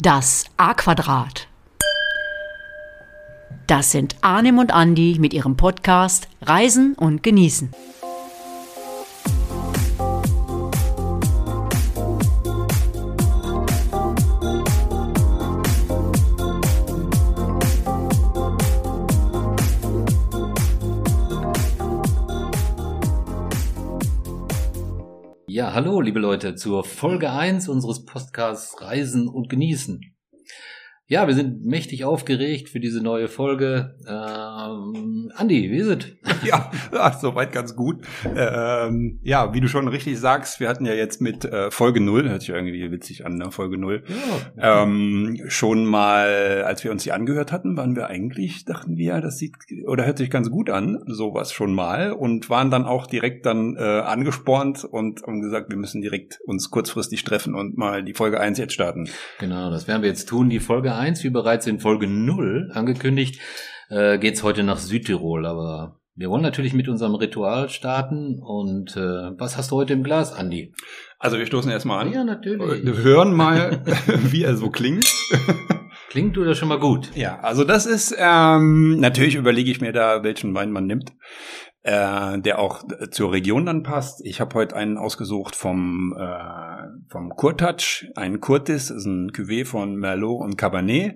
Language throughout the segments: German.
Das A-Quadrat. Das sind Arnim und Andi mit ihrem Podcast Reisen und Genießen. Ja, hallo liebe Leute zur Folge 1 unseres Podcasts Reisen und Genießen. Ja, wir sind mächtig aufgeregt für diese neue Folge. Andi, wie ist es? Ja, soweit ganz gut. Ja, wie du schon richtig sagst, wir hatten ja jetzt mit Folge 0, hört sich irgendwie witzig an, ne? Folge 0. Ja. Schon mal, als wir uns die angehört hatten, dachten wir, das hört sich ganz gut an, sowas schon mal. Und waren dann auch direkt angespornt und haben gesagt, wir müssen direkt uns kurzfristig treffen und mal die Folge 1 jetzt starten. Genau, das werden wir jetzt tun. Die Folge 1, wie bereits in Folge 0 angekündigt, geht's heute nach Südtirol, aber wir wollen natürlich mit unserem Ritual starten. Und was hast du heute im Glas, Andi? Also wir stoßen erstmal an. Ja, natürlich. Wir hören mal, wie er so klingt. Klingt oder schon mal gut? Ja, also das ist, natürlich überlege ich mir da, welchen Wein man nimmt, der auch zur Region dann passt. Ich habe heute einen ausgesucht vom Kurtatsch, ein Curtis, ist ein Cuvée von Merlot und Cabernet.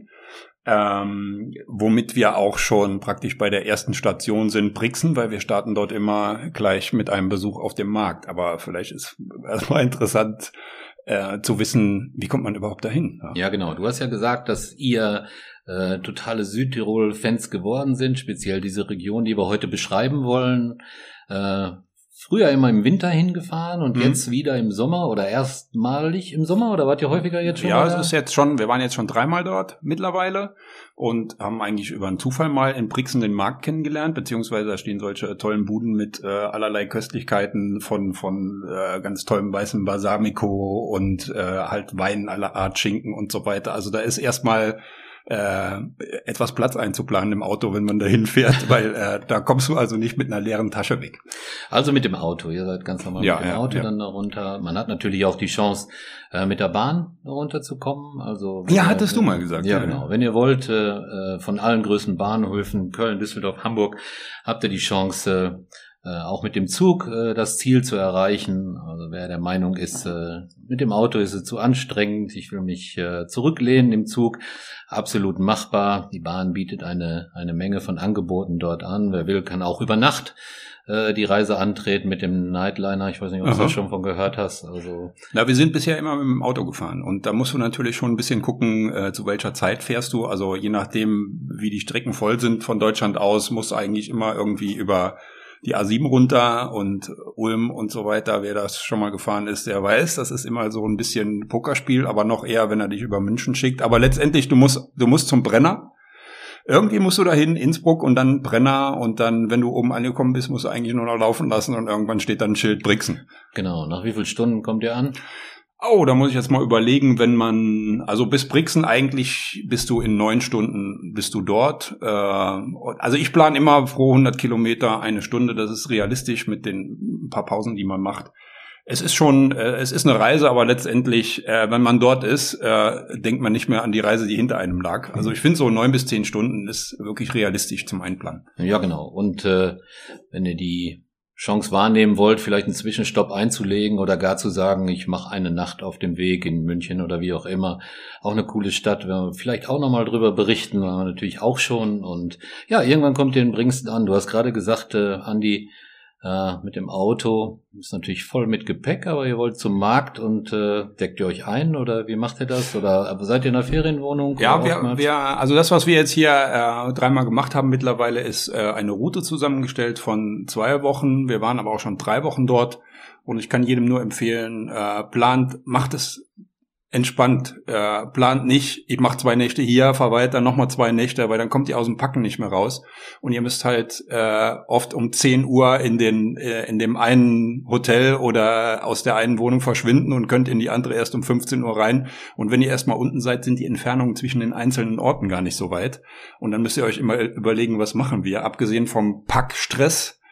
Womit wir auch schon praktisch bei der ersten Station sind, Brixen, weil wir starten dort immer gleich mit einem Besuch auf dem Markt. Aber vielleicht ist erstmal interessant zu wissen, wie kommt man überhaupt dahin? Ja, genau. Du hast ja gesagt, dass ihr totale Südtirol-Fans geworden sind, speziell diese Region, die wir heute beschreiben wollen. Früher immer im Winter hingefahren und jetzt wieder im Sommer oder erstmalig im Sommer, oder wart ihr häufiger jetzt schon? Ja, es ist jetzt schon, wir waren jetzt schon 3-mal dort mittlerweile und haben eigentlich über einen Zufall mal in Brixen den Markt kennengelernt, beziehungsweise da stehen solche tollen Buden mit allerlei Köstlichkeiten von ganz tollem weißem Balsamico und halt Wein aller Art, Schinken und so weiter. Also da ist erstmal etwas Platz einzuplanen im Auto, wenn man dahin fährt, weil da kommst du also nicht mit einer leeren Tasche weg. Also mit dem Auto, ihr seid ganz normal mit dem Auto dann da runter. Man hat natürlich auch die Chance, mit der Bahn runterzukommen. Also hattest du mal gesagt. Ja, genau. Wenn ihr wollt, von allen größten Bahnhöfen, Köln, Düsseldorf, Hamburg, habt ihr die Chance, auch mit dem Zug das Ziel zu erreichen. Also wer der Meinung ist, mit dem Auto ist es zu anstrengend, ich will mich zurücklehnen im Zug, absolut machbar. Die Bahn bietet eine Menge von Angeboten dort an. Wer will, kann auch über Nacht die Reise antreten mit dem Nightliner. Ich weiß nicht, ob du das schon von gehört hast. Also wir sind bisher immer mit dem Auto gefahren und da musst du natürlich schon ein bisschen gucken, zu welcher Zeit fährst du. Also je nachdem, wie die Strecken voll sind von Deutschland aus, musst du eigentlich immer irgendwie über die A7 runter und Ulm und so weiter. Wer das schon mal gefahren ist, der weiß, das ist immer so ein bisschen Pokerspiel, aber noch eher, wenn er dich über München schickt. Aber letztendlich, du musst zum Brenner. Irgendwie musst du dahin, Innsbruck und dann Brenner und dann, wenn du oben angekommen bist, musst du eigentlich nur noch laufen lassen und irgendwann steht dann ein Schild Brixen. Genau. Nach wie vielen Stunden kommt ihr an? Da muss ich jetzt mal überlegen, also bis Brixen eigentlich bist du in 9 Stunden bist du dort. Also ich plane immer pro 100 Kilometer 1 Stunde, das ist realistisch mit den paar Pausen, die man macht. Es ist eine Reise, aber letztendlich, wenn man dort ist, denkt man nicht mehr an die Reise, die hinter einem lag. Also ich finde so 9 bis 10 Stunden ist wirklich realistisch zum Einplanen. Ja, genau. Und wenn ihr die Chance wahrnehmen wollt, vielleicht einen Zwischenstopp einzulegen oder gar zu sagen, ich mache eine Nacht auf dem Weg in München oder wie auch immer. Auch eine coole Stadt, werden wir vielleicht auch nochmal drüber berichten, waren wir natürlich auch schon. Und ja, irgendwann kommt ihr in Brixen an. Du hast gerade gesagt, Andi, mit dem Auto ist natürlich voll mit Gepäck, aber ihr wollt zum Markt und deckt ihr euch ein oder wie macht ihr das? Oder seid ihr in einer Ferienwohnung? Ja, also das, was wir jetzt hier 3-mal gemacht haben mittlerweile, ist eine Route zusammengestellt von 2 Wochen. Wir waren aber auch schon 3 Wochen dort und ich kann jedem nur empfehlen, macht es entspannt, plant nicht, ich mache 2 Nächte hier, fahr weiter, nochmal 2 Nächte, weil dann kommt ihr aus dem Packen nicht mehr raus und ihr müsst halt oft um 10 Uhr in dem einen Hotel oder aus der einen Wohnung verschwinden und könnt in die andere erst um 15 Uhr rein und wenn ihr erstmal unten seid, sind die Entfernungen zwischen den einzelnen Orten gar nicht so weit und dann müsst ihr euch immer überlegen, was machen wir, abgesehen vom Packstress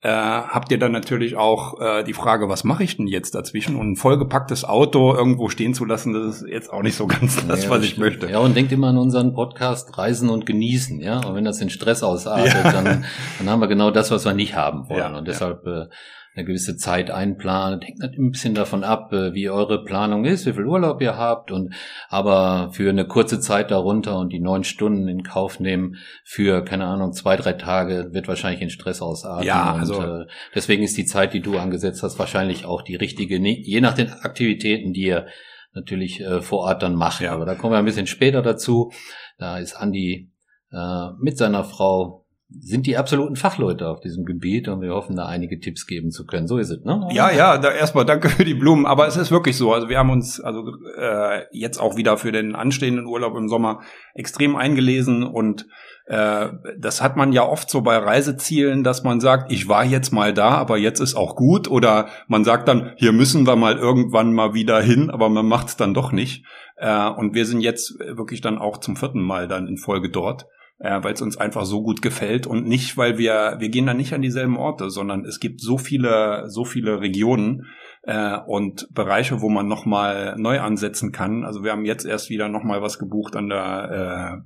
habt ihr dann natürlich auch die Frage, was mache ich denn jetzt dazwischen? Und ein vollgepacktes Auto irgendwo stehen zu lassen, das ist jetzt auch nicht so ganz das, was ich möchte. Ja, und denkt immer an unseren Podcast Reisen und Genießen, ja. Und wenn das in Stress ausartet, dann haben wir genau das, was wir nicht haben wollen. Ja, und deshalb eine gewisse Zeit einplanen. Hängt ein bisschen davon ab, wie eure Planung ist, wie viel Urlaub ihr habt, aber für eine kurze Zeit darunter und die 9 Stunden in Kauf nehmen für, keine Ahnung, 2-3 Tage wird wahrscheinlich in Stress ausarten. Ja, und deswegen ist die Zeit, die du angesetzt hast, wahrscheinlich auch die richtige, je nach den Aktivitäten, die ihr natürlich vor Ort dann macht. Ja. Aber da kommen wir ein bisschen später dazu. Da ist Andi mit seiner Frau sind die absoluten Fachleute auf diesem Gebiet und wir hoffen, da einige Tipps geben zu können. So ist es, ne? Ja, erstmal danke für die Blumen, aber es ist wirklich so. Also wir haben uns jetzt auch wieder für den anstehenden Urlaub im Sommer extrem eingelesen und das hat man ja oft so bei Reisezielen, dass man sagt, ich war jetzt mal da, aber jetzt ist auch gut, oder man sagt dann, hier müssen wir mal irgendwann mal wieder hin, aber man macht es dann doch nicht. Und wir sind jetzt wirklich dann auch zum 4. Mal dann in Folge dort. Weil es uns einfach so gut gefällt und nicht, weil wir gehen dann nicht an dieselben Orte, sondern es gibt so viele Regionen und Bereiche, wo man nochmal neu ansetzen kann. Also wir haben jetzt erst wieder nochmal was gebucht an der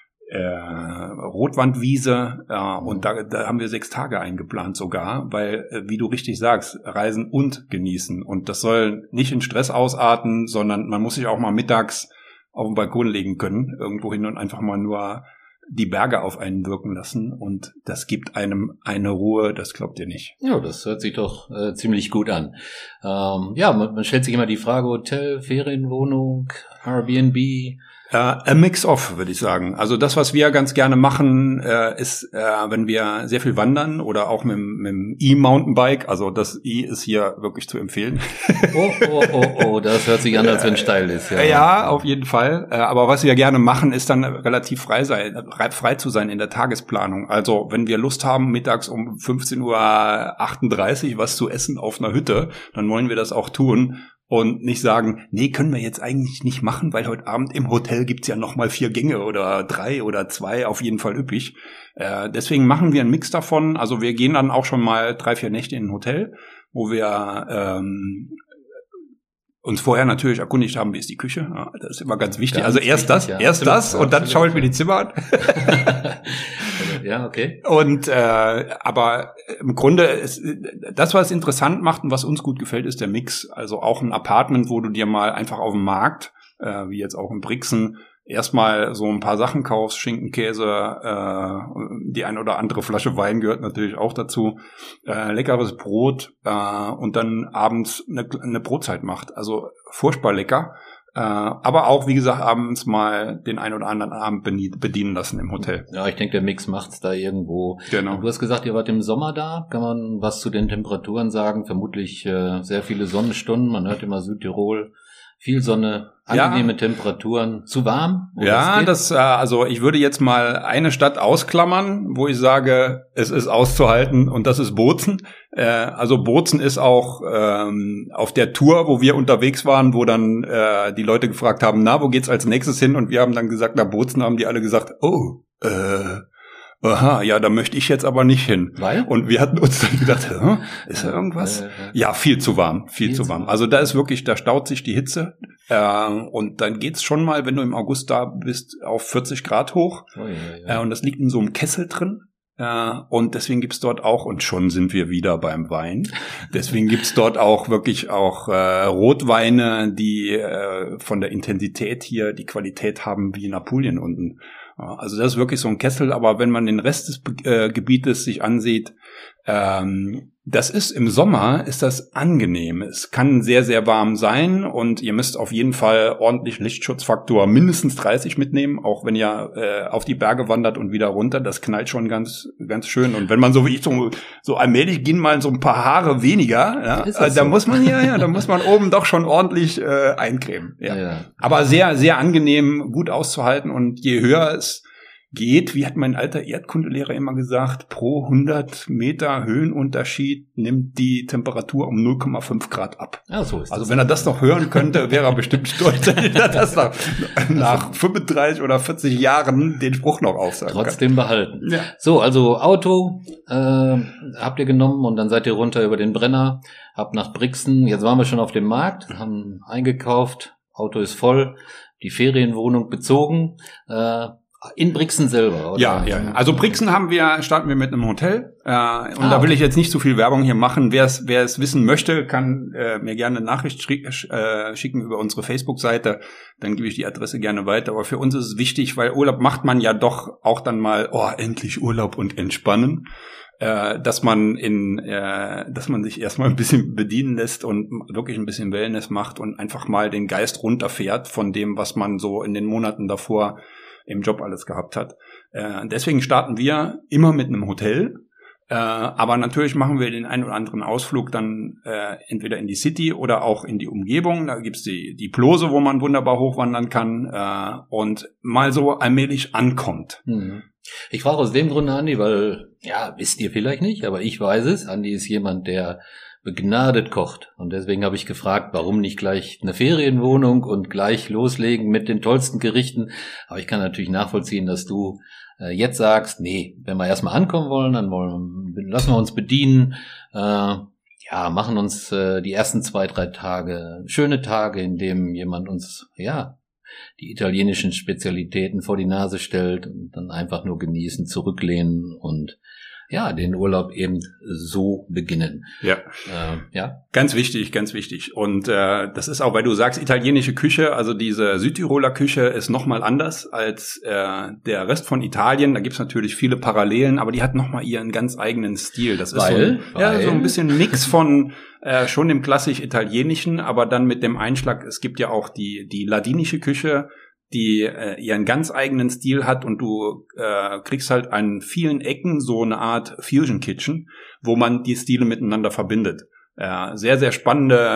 Rotwandwiese und da haben wir 6 Tage eingeplant sogar, weil, wie du richtig sagst, reisen und genießen. Und das soll nicht in Stress ausarten, sondern man muss sich auch mal mittags auf den Balkon legen können, irgendwo hin und einfach mal nur die Berge auf einen wirken lassen und das gibt einem eine Ruhe, das glaubt ihr nicht. Ja, das hört sich doch ziemlich gut an. Man stellt sich immer die Frage, Hotel, Ferienwohnung, Airbnb. A mix of, würde ich sagen. Also das, was wir ganz gerne machen, ist, wenn wir sehr viel wandern oder auch mit dem E-Mountainbike, also das E ist hier wirklich zu empfehlen. Oh, das hört sich an, als wenn es steil ist. Ja, auf jeden Fall. Aber was wir gerne machen, ist dann relativ frei zu sein in der Tagesplanung. Also wenn wir Lust haben, mittags um 15:38 Uhr was zu essen auf einer Hütte, dann wollen wir das auch tun. Und nicht sagen, nee, können wir jetzt eigentlich nicht machen, weil heute Abend im Hotel gibt's ja noch mal 4 Gänge oder 3 oder 2, auf jeden Fall üppig. Deswegen machen wir einen Mix davon. Also wir gehen dann auch schon mal 3-4 Nächte in ein Hotel, wo wir uns vorher natürlich erkundigt haben, wie ist die Küche. Ja, das ist immer ganz wichtig. Ganz also erst wichtig, das und dann schaue ich mir die Zimmer an. Ja, okay. Und aber im Grunde ist das, was interessant macht und was uns gut gefällt, ist der Mix. Also auch ein Apartment, wo du dir mal einfach auf dem Markt, wie jetzt auch in Brixen, erstmal so ein paar Sachen kaufst, Schinken, Käse, die ein oder andere Flasche Wein gehört natürlich auch dazu, leckeres Brot und dann abends eine Brotzeit macht. Also furchtbar lecker. Aber auch, wie gesagt, abends mal den ein oder anderen Abend bedienen lassen im Hotel. Ja, ich denke, der Mix macht's da irgendwo. Genau. Du hast gesagt, ihr wart im Sommer da. Kann man was zu den Temperaturen sagen? Vermutlich sehr viele Sonnenstunden. Man hört immer Südtirol. Viel Sonne, angenehme Temperaturen. Zu warm? Ja, also ich würde jetzt mal eine Stadt ausklammern, wo ich sage, es ist auszuhalten, und das ist Bozen. Also Bozen ist auch auf der Tour, wo wir unterwegs waren, wo dann die Leute gefragt haben, wo geht's als nächstes hin? Und wir haben dann gesagt, nach Bozen, haben die alle gesagt, aha, ja, da möchte ich jetzt aber nicht hin. Weil? Und wir hatten uns dann gedacht, ist da irgendwas? Ja, viel zu warm, viel zu warm. Also da ist wirklich, da staut sich die Hitze. Und dann geht's schon mal, wenn du im August da bist, auf 40 Grad hoch. Und das liegt in so einem Kessel drin. Und deswegen gibt's dort auch, und schon sind wir wieder beim Wein, deswegen gibt's dort auch wirklich auch Rotweine, die von der Intensität hier die Qualität haben wie in Apulien unten. Also das ist wirklich so ein Kessel, aber wenn man den Rest des Gebietes sich ansieht, das ist im Sommer, ist das angenehm. Es kann sehr, sehr warm sein und ihr müsst auf jeden Fall ordentlich Lichtschutzfaktor mindestens 30 mitnehmen, auch wenn ihr auf die Berge wandert und wieder runter. Das knallt schon ganz, ganz schön. Und wenn man so wie ich so allmählich gehen mal so ein paar Haare weniger, da muss man da muss man oben doch schon ordentlich eincremen. Ja. Aber sehr, sehr angenehm, gut auszuhalten, und je höher es geht, wie hat mein alter Erdkundelehrer immer gesagt, pro 100 Meter Höhenunterschied nimmt die Temperatur um 0,5 Grad ab. Ja, so ist das. Also wenn er das noch hören könnte, wäre er bestimmt stolz, dass er das nach 35 oder 40 Jahren den Spruch noch aufsagen kann. Trotzdem behalten. Ja. So, also Auto habt ihr genommen und dann seid ihr runter über den Brenner, habt nach Brixen, jetzt waren wir schon auf dem Markt, haben eingekauft, Auto ist voll, die Ferienwohnung bezogen, in Brixen selber, oder? Ja. Also Brixen starten wir mit einem Hotel. Da will ich jetzt nicht so viel Werbung hier machen. Wer es wissen möchte, kann mir gerne eine Nachricht schicken über unsere Facebook-Seite. Dann gebe ich die Adresse gerne weiter. Aber für uns ist es wichtig, weil Urlaub macht man ja doch auch dann mal, endlich Urlaub und entspannen. Dass man sich erstmal ein bisschen bedienen lässt und wirklich ein bisschen Wellness macht und einfach mal den Geist runterfährt von dem, was man so in den Monaten davor im Job alles gehabt hat. Deswegen starten wir immer mit einem Hotel, aber natürlich machen wir den einen oder anderen Ausflug dann entweder in die City oder auch in die Umgebung. Da gibt's die Plose, wo man wunderbar hochwandern kann und mal so allmählich ankommt. Ich frage aus dem Grunde, Andi, weil, wisst ihr vielleicht nicht, aber ich weiß es. Andi ist jemand, der begnadet kocht. Und deswegen habe ich gefragt, warum nicht gleich eine Ferienwohnung und gleich loslegen mit den tollsten Gerichten. Aber ich kann natürlich nachvollziehen, dass du jetzt sagst, nee, wenn wir erstmal ankommen wollen, dann lassen wir uns bedienen, machen uns die ersten 2-3 Tage schöne Tage, in dem jemand uns, die italienischen Spezialitäten vor die Nase stellt und dann einfach nur genießen, zurücklehnen und den Urlaub eben so beginnen. Ja. Ganz wichtig. Und das ist auch, weil du sagst, italienische Küche, also diese Südtiroler Küche ist nochmal anders als der Rest von Italien. Da gibt's natürlich viele Parallelen, aber die hat nochmal ihren ganz eigenen Stil. Das ist so ein bisschen Mix von schon dem klassisch italienischen, aber dann mit dem Einschlag, es gibt ja auch die ladinische Küche, die ihren ganz eigenen Stil hat und du kriegst halt an vielen Ecken so eine Art Fusion Kitchen, wo man die Stile miteinander verbindet. Sehr, sehr spannende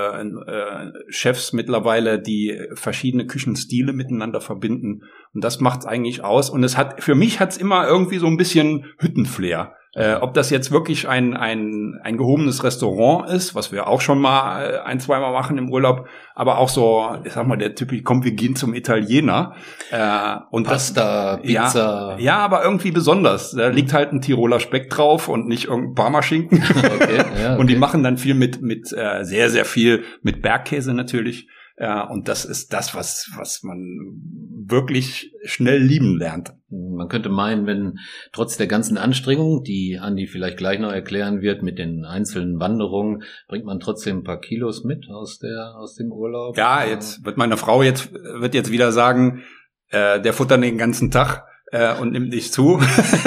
Chefs mittlerweile, die verschiedene Küchenstile miteinander verbinden und das macht's eigentlich aus und für mich hat's immer irgendwie so ein bisschen Hüttenflair. Ob das jetzt wirklich ein gehobenes Restaurant ist, was wir auch schon mal 1-2 Mal machen im Urlaub, aber auch so, ich sag mal, der Typ, komm, wir gehen zum Italiener. Und Pasta, Pizza. Ja, aber irgendwie besonders. Da liegt halt ein Tiroler Speck drauf und nicht irgendein Parmaschinken. Okay. Und die machen dann viel mit sehr, sehr viel mit Bergkäse natürlich. Und das ist das, was man wirklich schnell lieben lernt. Man könnte meinen, wenn trotz der ganzen Anstrengung, die Andi vielleicht gleich noch erklären wird, mit den einzelnen Wanderungen, bringt man trotzdem ein paar Kilos mit aus dem Urlaub. Ja, jetzt wird meine Frau wird jetzt wieder sagen, der futtert den ganzen Tag und nimmt nicht zu.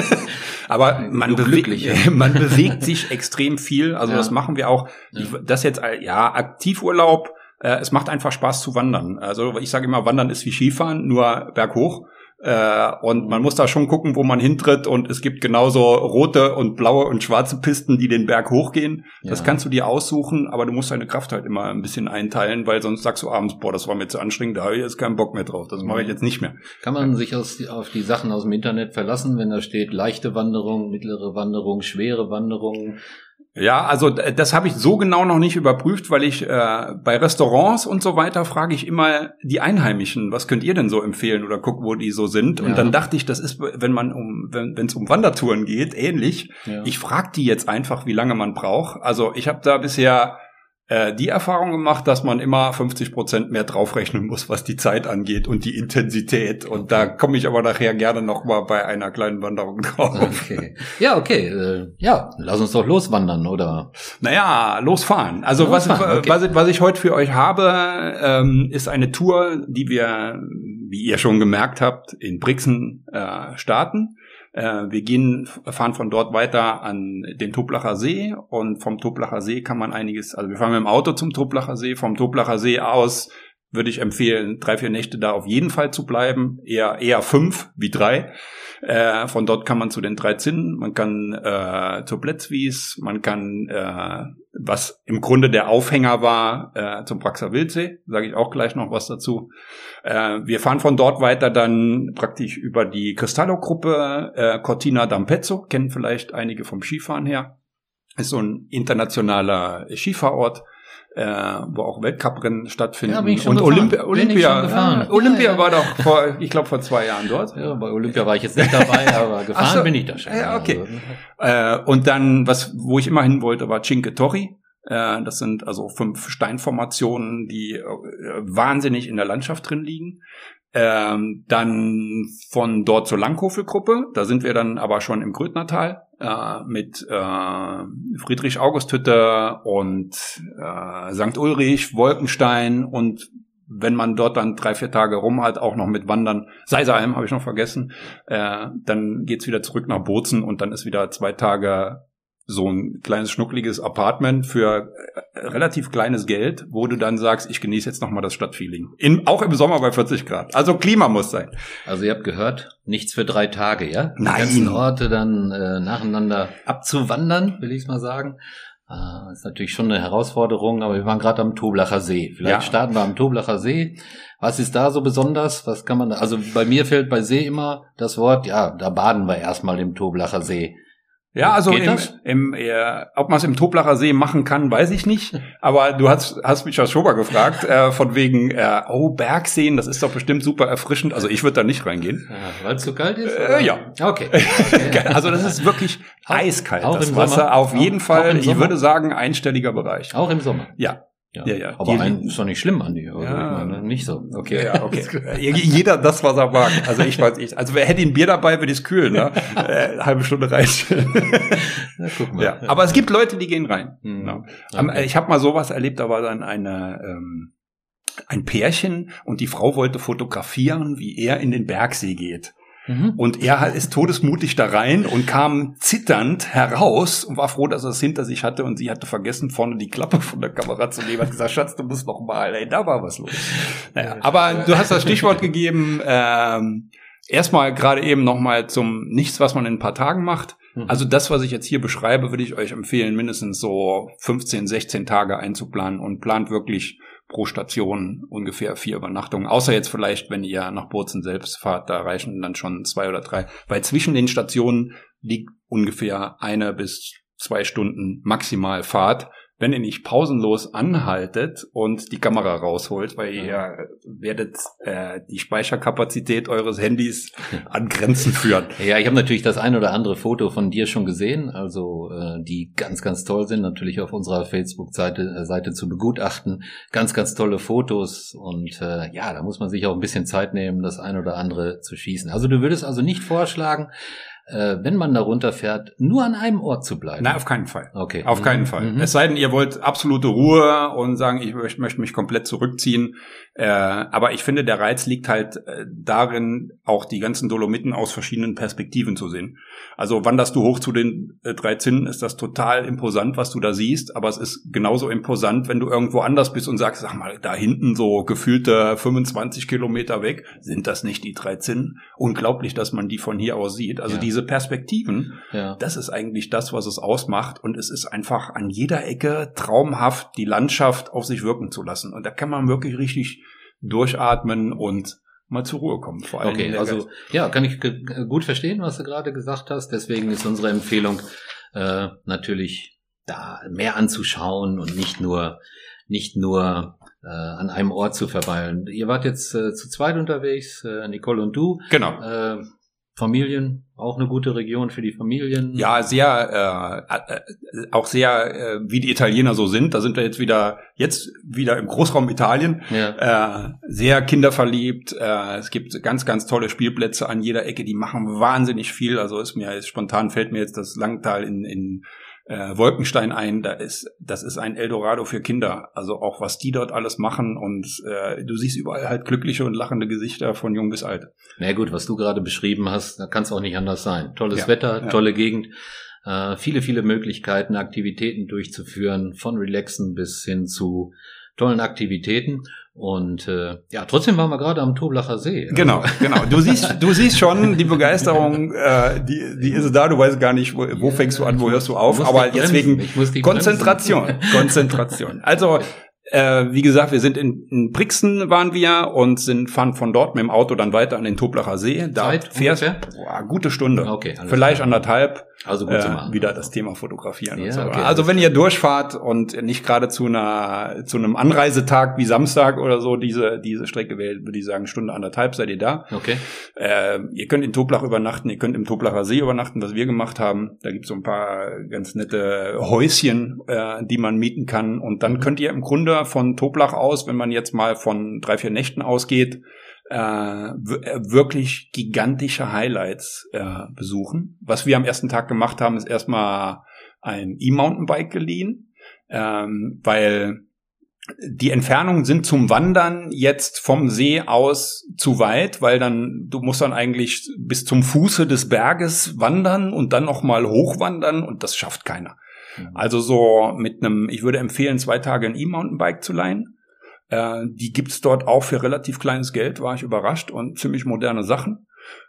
Aber man bewegt sich extrem viel. Also das machen wir auch. Das jetzt, Aktivurlaub. Es macht einfach Spaß zu wandern. Also ich sage immer, Wandern ist wie Skifahren, nur berghoch. Und man muss da schon gucken, wo man hintritt. Und es gibt genauso rote und blaue und schwarze Pisten, die den Berg hochgehen. Das kannst du dir aussuchen, aber du musst deine Kraft halt immer ein bisschen einteilen, weil sonst sagst du abends, das war mir zu anstrengend, da habe ich jetzt keinen Bock mehr drauf. Das mache ich jetzt nicht mehr. Kann man sich auf die Sachen aus dem Internet verlassen, wenn da steht leichte Wanderung, mittlere Wanderung, schwere Wanderung? Ja, also das habe ich so genau noch nicht überprüft, weil ich bei Restaurants und so weiter frage ich immer die Einheimischen, was könnt ihr denn so empfehlen oder guck, wo die so sind. Und dann dachte ich, das ist, wenn es um Wandertouren geht, ähnlich. Ja. Ich frage die jetzt einfach, wie lange man braucht. Also ich habe da bisher die Erfahrung gemacht, dass man immer 50% mehr draufrechnen muss, was die Zeit angeht und die Intensität. Und da komme ich aber nachher gerne noch mal bei einer kleinen Wanderung drauf. Okay. Ja, okay. Lass uns doch loswandern, oder? Naja, losfahren. Also was ich heute für euch habe, ist eine Tour, die wir, wie ihr schon gemerkt habt, in Brixen starten. Wir fahren von dort weiter an den Toblacher See und vom Toblacher See kann man wir fahren mit dem Auto zum Toblacher See, vom Toblacher See aus würde ich empfehlen, 3-4 Nächte da auf jeden Fall zu bleiben. Eher 5 wie 3. Von dort kann man zu den 3 Zinnen, man kann zur Plätzwies, man kann, was im Grunde der Aufhänger war, zum Praxer Wildsee, sage ich auch gleich noch was dazu. Wir fahren von dort weiter dann praktisch über die Cristallo-Gruppe, Cortina d'Ampezzo, kennen vielleicht einige vom Skifahren her. Ist so ein internationaler Skifahrort, wo auch Weltcuprennen stattfinden. Ja, bin ich schon und gefahren. Olympia war doch vor 2 Jahren dort. Ja, bei Olympia war ich jetzt nicht dabei, aber gefahren bin ich da schon. Ja, okay. Und dann, wo ich immer hin wollte, war Cinque Torri. Das sind also 5 Steinformationen, die wahnsinnig in der Landschaft drin liegen. Dann von dort zur Langkofel-Gruppe. Da sind wir dann aber schon im Grödnertal mit Friedrich-August-Hütte und St. Ulrich, Wolkenstein und wenn man dort dann 3-4 Tage rum hat, auch noch mit Wandern. Seiseralm habe ich noch vergessen. Dann geht's wieder zurück nach Bozen und dann ist wieder 2 Tage so ein kleines schnuckliges Apartment für relativ kleines Geld, wo du dann sagst, ich genieße jetzt nochmal das Stadtfeeling. Auch im Sommer bei 40 Grad. Also Klima muss sein. Also ihr habt gehört, nichts für 3 Tage, ja? Nein. Die ganzen Orte dann nacheinander abzuwandern, will ich mal sagen. Das ist natürlich schon eine Herausforderung, aber wir waren gerade am Toblacher See. Vielleicht starten wir am Toblacher See. Was ist da so besonders? Was kann man da? Also bei mir fällt bei See immer das Wort, ja, da baden wir erstmal im Toblacher See. Ja, also ob man es im Toblacher See machen kann, weiß ich nicht. Aber du hast mich ja schon mal gefragt, von wegen, Bergseen, das ist doch bestimmt super erfrischend. Also ich würde da nicht reingehen. Weil es so kalt ist? Ja. Okay. Also das ist wirklich eiskalt, auch das im Wasser. Sommer? Auf jeden Fall, ich Sommer? würde sagen, einstelliger Bereich. Auch im Sommer? Ja. Ja. Aber ist doch nicht schlimm, Andi. Also Ja. ich meine, nicht so. Okay. Ja, okay. Jeder das, was er mag. Also ich weiß nicht. Also wer hätte ein Bier dabei, würde ich es kühlen, ne? Halbe Stunde reicht. Na, guck mal. Ja. Aber es gibt Leute, die gehen rein. Mhm. Ja. Okay. Ich habe mal sowas erlebt, da war dann ein Pärchen und die Frau wollte fotografieren, wie er in den Bergsee geht. Mhm. Und er ist todesmutig da rein und kam zitternd heraus und war froh, dass er es hinter sich hatte und sie hatte vergessen, vorne die Klappe von der Kamera zu nehmen. Hat gesagt, Schatz, du musst noch mal. Ey, da war was los. Naja, aber du hast das Stichwort gegeben, erstmal gerade eben noch mal zum Nichts, was man in ein paar Tagen macht. Also das, was ich jetzt hier beschreibe, würde ich euch empfehlen, mindestens so 15, 16 Tage einzuplanen und plant wirklich pro Station ungefähr 4 Übernachtungen. Außer jetzt vielleicht, wenn ihr nach Bozen selbst fahrt, da reichen dann schon 2 oder 3. Weil zwischen den Stationen liegt ungefähr 1 bis 2 Stunden maximal Fahrt. Wenn ihr nicht pausenlos anhaltet und die Kamera rausholt, weil ihr werdet die Speicherkapazität eures Handys an Grenzen führen. Ja, ich habe natürlich das ein oder andere Foto von dir schon gesehen, also die ganz, ganz toll sind, natürlich auf unserer Facebook-Seite zu begutachten. Ganz, ganz tolle Fotos und ja, da muss man sich auch ein bisschen Zeit nehmen, das ein oder andere zu schießen. Also du würdest also nicht vorschlagen, wenn man da runterfährt, nur an einem Ort zu bleiben? Nein, auf keinen Fall. Okay. Auf keinen Fall. Es sei denn, ihr wollt absolute Ruhe und sagen, ich möchte mich komplett zurückziehen. Aber ich finde, der Reiz liegt halt darin, auch die ganzen Dolomiten aus verschiedenen Perspektiven zu sehen. Also wanderst du hoch zu den 3 Zinnen, ist das total imposant, was du da siehst. Aber es ist genauso imposant, wenn du irgendwo anders bist und sagst, sag mal, da hinten so gefühlte 25 Kilometer weg, sind das nicht die 3 Zinnen? Unglaublich, dass man die von hier aus sieht. Also diese Perspektiven, das ist eigentlich das, was es ausmacht. Und es ist einfach an jeder Ecke traumhaft, die Landschaft auf sich wirken zu lassen. Und da kann man wirklich richtig durchatmen und mal zur Ruhe kommen. Vor allem also ja, kann ich gut verstehen, was du gerade gesagt hast. Deswegen ist unsere Empfehlung natürlich da mehr anzuschauen und nicht nur an einem Ort zu verweilen. Ihr wart jetzt zu zweit unterwegs, Nicole und du. Genau. Familien, auch eine gute Region für die Familien. Ja, auch sehr, wie die Italiener so sind. Da sind wir jetzt wieder im Großraum Italien. Ja. Sehr kinderverliebt. Es gibt ganz, ganz tolle Spielplätze an jeder Ecke. Die machen wahnsinnig viel. Also spontan fällt mir jetzt das Langtal in Wolkenstein ein, das ist ein Eldorado für Kinder, also auch was die dort alles machen und du siehst überall halt glückliche und lachende Gesichter von jung bis alt. Na gut, was du gerade beschrieben hast, da kann es auch nicht anders sein. Tolles Wetter, tolle Gegend, viele, viele Möglichkeiten, Aktivitäten durchzuführen, von Relaxen bis hin zu tollen Aktivitäten. Und trotzdem waren wir gerade am Toblacher See. Genau. Du siehst schon, die Begeisterung, die ist da, du weißt gar nicht, wo fängst du an, wo hörst du auf, aber deswegen Konzentration. Also, wie gesagt, wir sind in Brixen waren wir und fahren von dort mit dem Auto dann weiter an den Toblacher See. Da fährst gute Stunde. Okay, vielleicht klar. 1,5. Also gut zu machen. Wieder das Thema Fotografieren und so. Okay, also wenn ihr durchfahrt und nicht gerade zu einem Anreisetag wie Samstag oder so diese Strecke wählt, würde ich sagen, 1,5 seid ihr da. Okay. Ihr könnt in Toblach übernachten, ihr könnt im Toblacher See übernachten, was wir gemacht haben. Da gibt's so ein paar ganz nette Häuschen, die man mieten kann. Und dann könnt ihr im Grunde von Toblach aus, wenn man jetzt mal von 3-4 Nächten ausgeht, wirklich gigantische Highlights besuchen. Was wir am ersten Tag gemacht haben, ist erstmal ein E-Mountainbike geliehen, weil die Entfernungen sind zum Wandern jetzt vom See aus zu weit, weil du musst dann eigentlich bis zum Fuße des Berges wandern und dann nochmal hochwandern und das schafft keiner. Also so ich würde empfehlen, 2 Tage ein E-Mountainbike zu leihen. Die gibt's dort auch für relativ kleines Geld, war ich überrascht, und ziemlich moderne Sachen.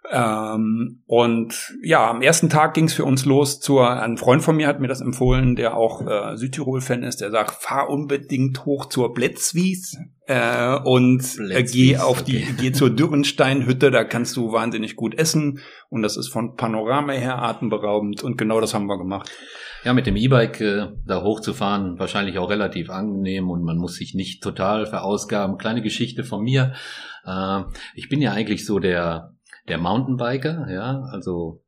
Und ja, am ersten Tag ging's für uns los ein Freund von mir hat mir das empfohlen, der auch Südtirol-Fan ist, der sagt, fahr unbedingt hoch zur Bletzwies und geh zur Dürrensteinhütte, da kannst du wahnsinnig gut essen und das ist von Panorama her atemberaubend und genau das haben wir gemacht. Ja, mit dem E-Bike da hochzufahren, wahrscheinlich auch relativ angenehm und man muss sich nicht total verausgaben. Kleine Geschichte von mir. Ich bin ja eigentlich so der Mountainbiker, ja, also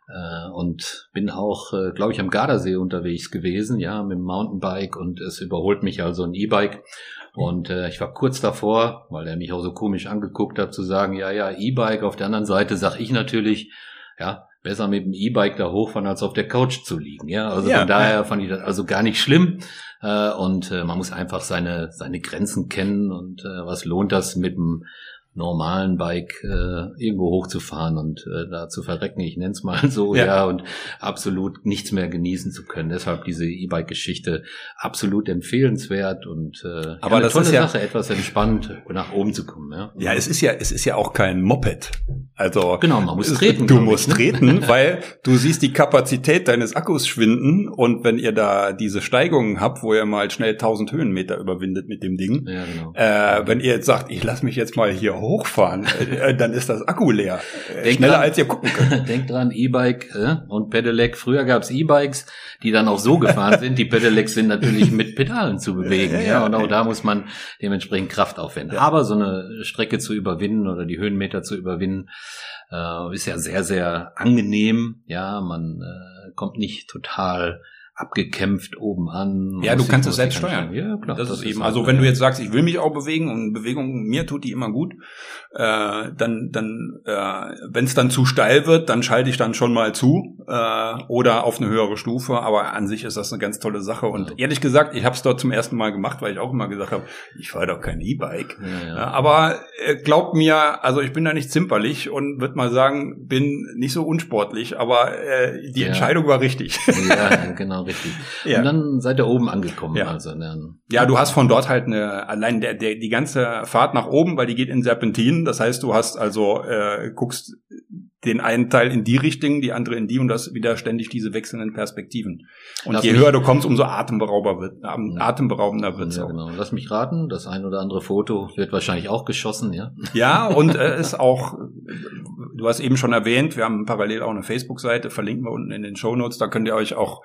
und bin auch, glaube ich, am Gardasee unterwegs gewesen, ja, mit dem Mountainbike und es überholt mich also ein E-Bike. Und ich war kurz davor, weil er mich auch so komisch angeguckt hat, zu sagen, ja, E-Bike. Auf der anderen Seite sag ich natürlich, ja, besser mit dem E-Bike da hochfahren, als auf der Couch zu liegen. Ja, also von daher fand ich das also gar nicht schlimm. Und man muss einfach seine Grenzen kennen und was lohnt das mit dem normalen Bike irgendwo hochzufahren und da zu verrecken, ich nenne es mal so, ja, und absolut nichts mehr genießen zu können. Deshalb diese E-Bike-Geschichte absolut empfehlenswert und aber eine das ist Sache, etwas entspannt nach oben zu kommen. Ja, ja, es ist ja auch kein Moped. Also genau, man muss treten. Du musst treten, weil du siehst die Kapazität deines Akkus schwinden und wenn ihr da diese Steigungen habt, wo ihr mal schnell 1000 Höhenmeter überwindet mit dem Ding, ja, genau. Wenn ihr jetzt sagt, ich lasse mich jetzt mal hier hochfahren, dann ist das Akku leer. Schneller als ihr gucken könnt. Denkt dran, E-Bike und Pedelec. Früher gab es E-Bikes, die dann auch so gefahren sind. Die Pedelecs sind natürlich mit Pedalen zu bewegen. Ja, und auch da muss man dementsprechend Kraft aufwenden. Ja. Aber so eine Strecke zu überwinden oder die Höhenmeter zu überwinden, ist ja sehr, sehr angenehm. Ja, man kommt nicht total abgekämpft oben an. Ja, du kannst es selbst steuern. Ja, klar. Das ist eben, also wenn du jetzt sagst, ich will mich auch bewegen und Bewegung, mir tut die immer gut, dann wenn es dann zu steil wird, dann schalte ich dann schon mal zu oder auf eine höhere Stufe, aber an sich ist das eine ganz tolle Sache und ehrlich gesagt, ich habe es dort zum ersten Mal gemacht, weil ich auch immer gesagt habe, ich fahre doch kein E-Bike. Ja. Aber glaubt mir, also ich bin da nicht zimperlich und würde mal sagen, bin nicht so unsportlich, aber die Entscheidung war richtig. Ja, genau. Richtig. Ja. Und dann seid ihr oben angekommen. Ja. Also dann, ja, du hast von dort halt allein die ganze Fahrt nach oben, weil die geht in Serpentinen. Das heißt, du hast also guckst den einen Teil in die Richtung, die andere in die und das wieder ständig diese wechselnden Perspektiven. Und je höher du kommst, umso atemberaubender wird's. Ja, genau. Lass mich raten, das ein oder andere Foto wird wahrscheinlich auch geschossen, ja? Ja, und ist auch, du hast eben schon erwähnt, wir haben parallel auch eine Facebook-Seite, verlinken wir unten in den Shownotes, da könnt ihr euch auch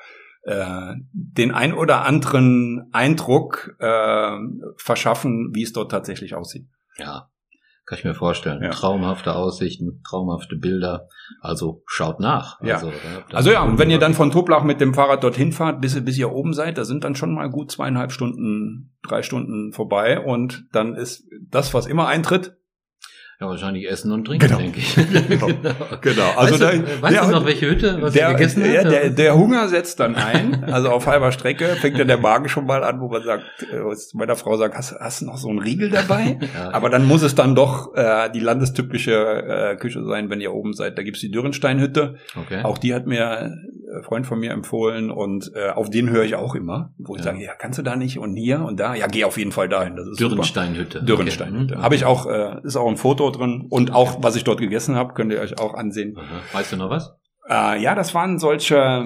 den ein oder anderen Eindruck verschaffen, wie es dort tatsächlich aussieht. Ja, kann ich mir vorstellen. Ja. Traumhafte Aussichten, traumhafte Bilder. Also schaut nach. Ja. Also und wenn ihr dann von Toblach mit dem Fahrrad dorthin fahrt, bis ihr oben seid, da sind dann schon mal gut 2,5 Stunden, 3 Stunden vorbei und dann ist das, was immer eintritt, ja, wahrscheinlich Essen und Trinken, denke ich. Genau. Also weißt du noch, welche Hütte, was ihr gegessen habt? Der Hunger setzt dann ein. Also auf halber Strecke fängt ja der Magen schon mal an, wo man sagt, meiner Frau sagt, hast du noch so einen Riegel dabei? Ja, aber dann muss es dann doch die landestypische Küche sein, wenn ihr oben seid. Da gibt's die Dürrensteinhütte. Okay. Auch die hat mir Freund von mir empfohlen und auf den höre ich auch immer, wo ich sage, ja, kannst du da nicht und hier und da? Ja, geh auf jeden Fall dahin. Das ist Dürrensteinhütte. Dürrensteinhütte. Habe ich auch, ist auch ein Foto drin und auch, was ich dort gegessen habe, könnt ihr euch auch ansehen. Aha. Weißt du noch was? Ja, das waren solche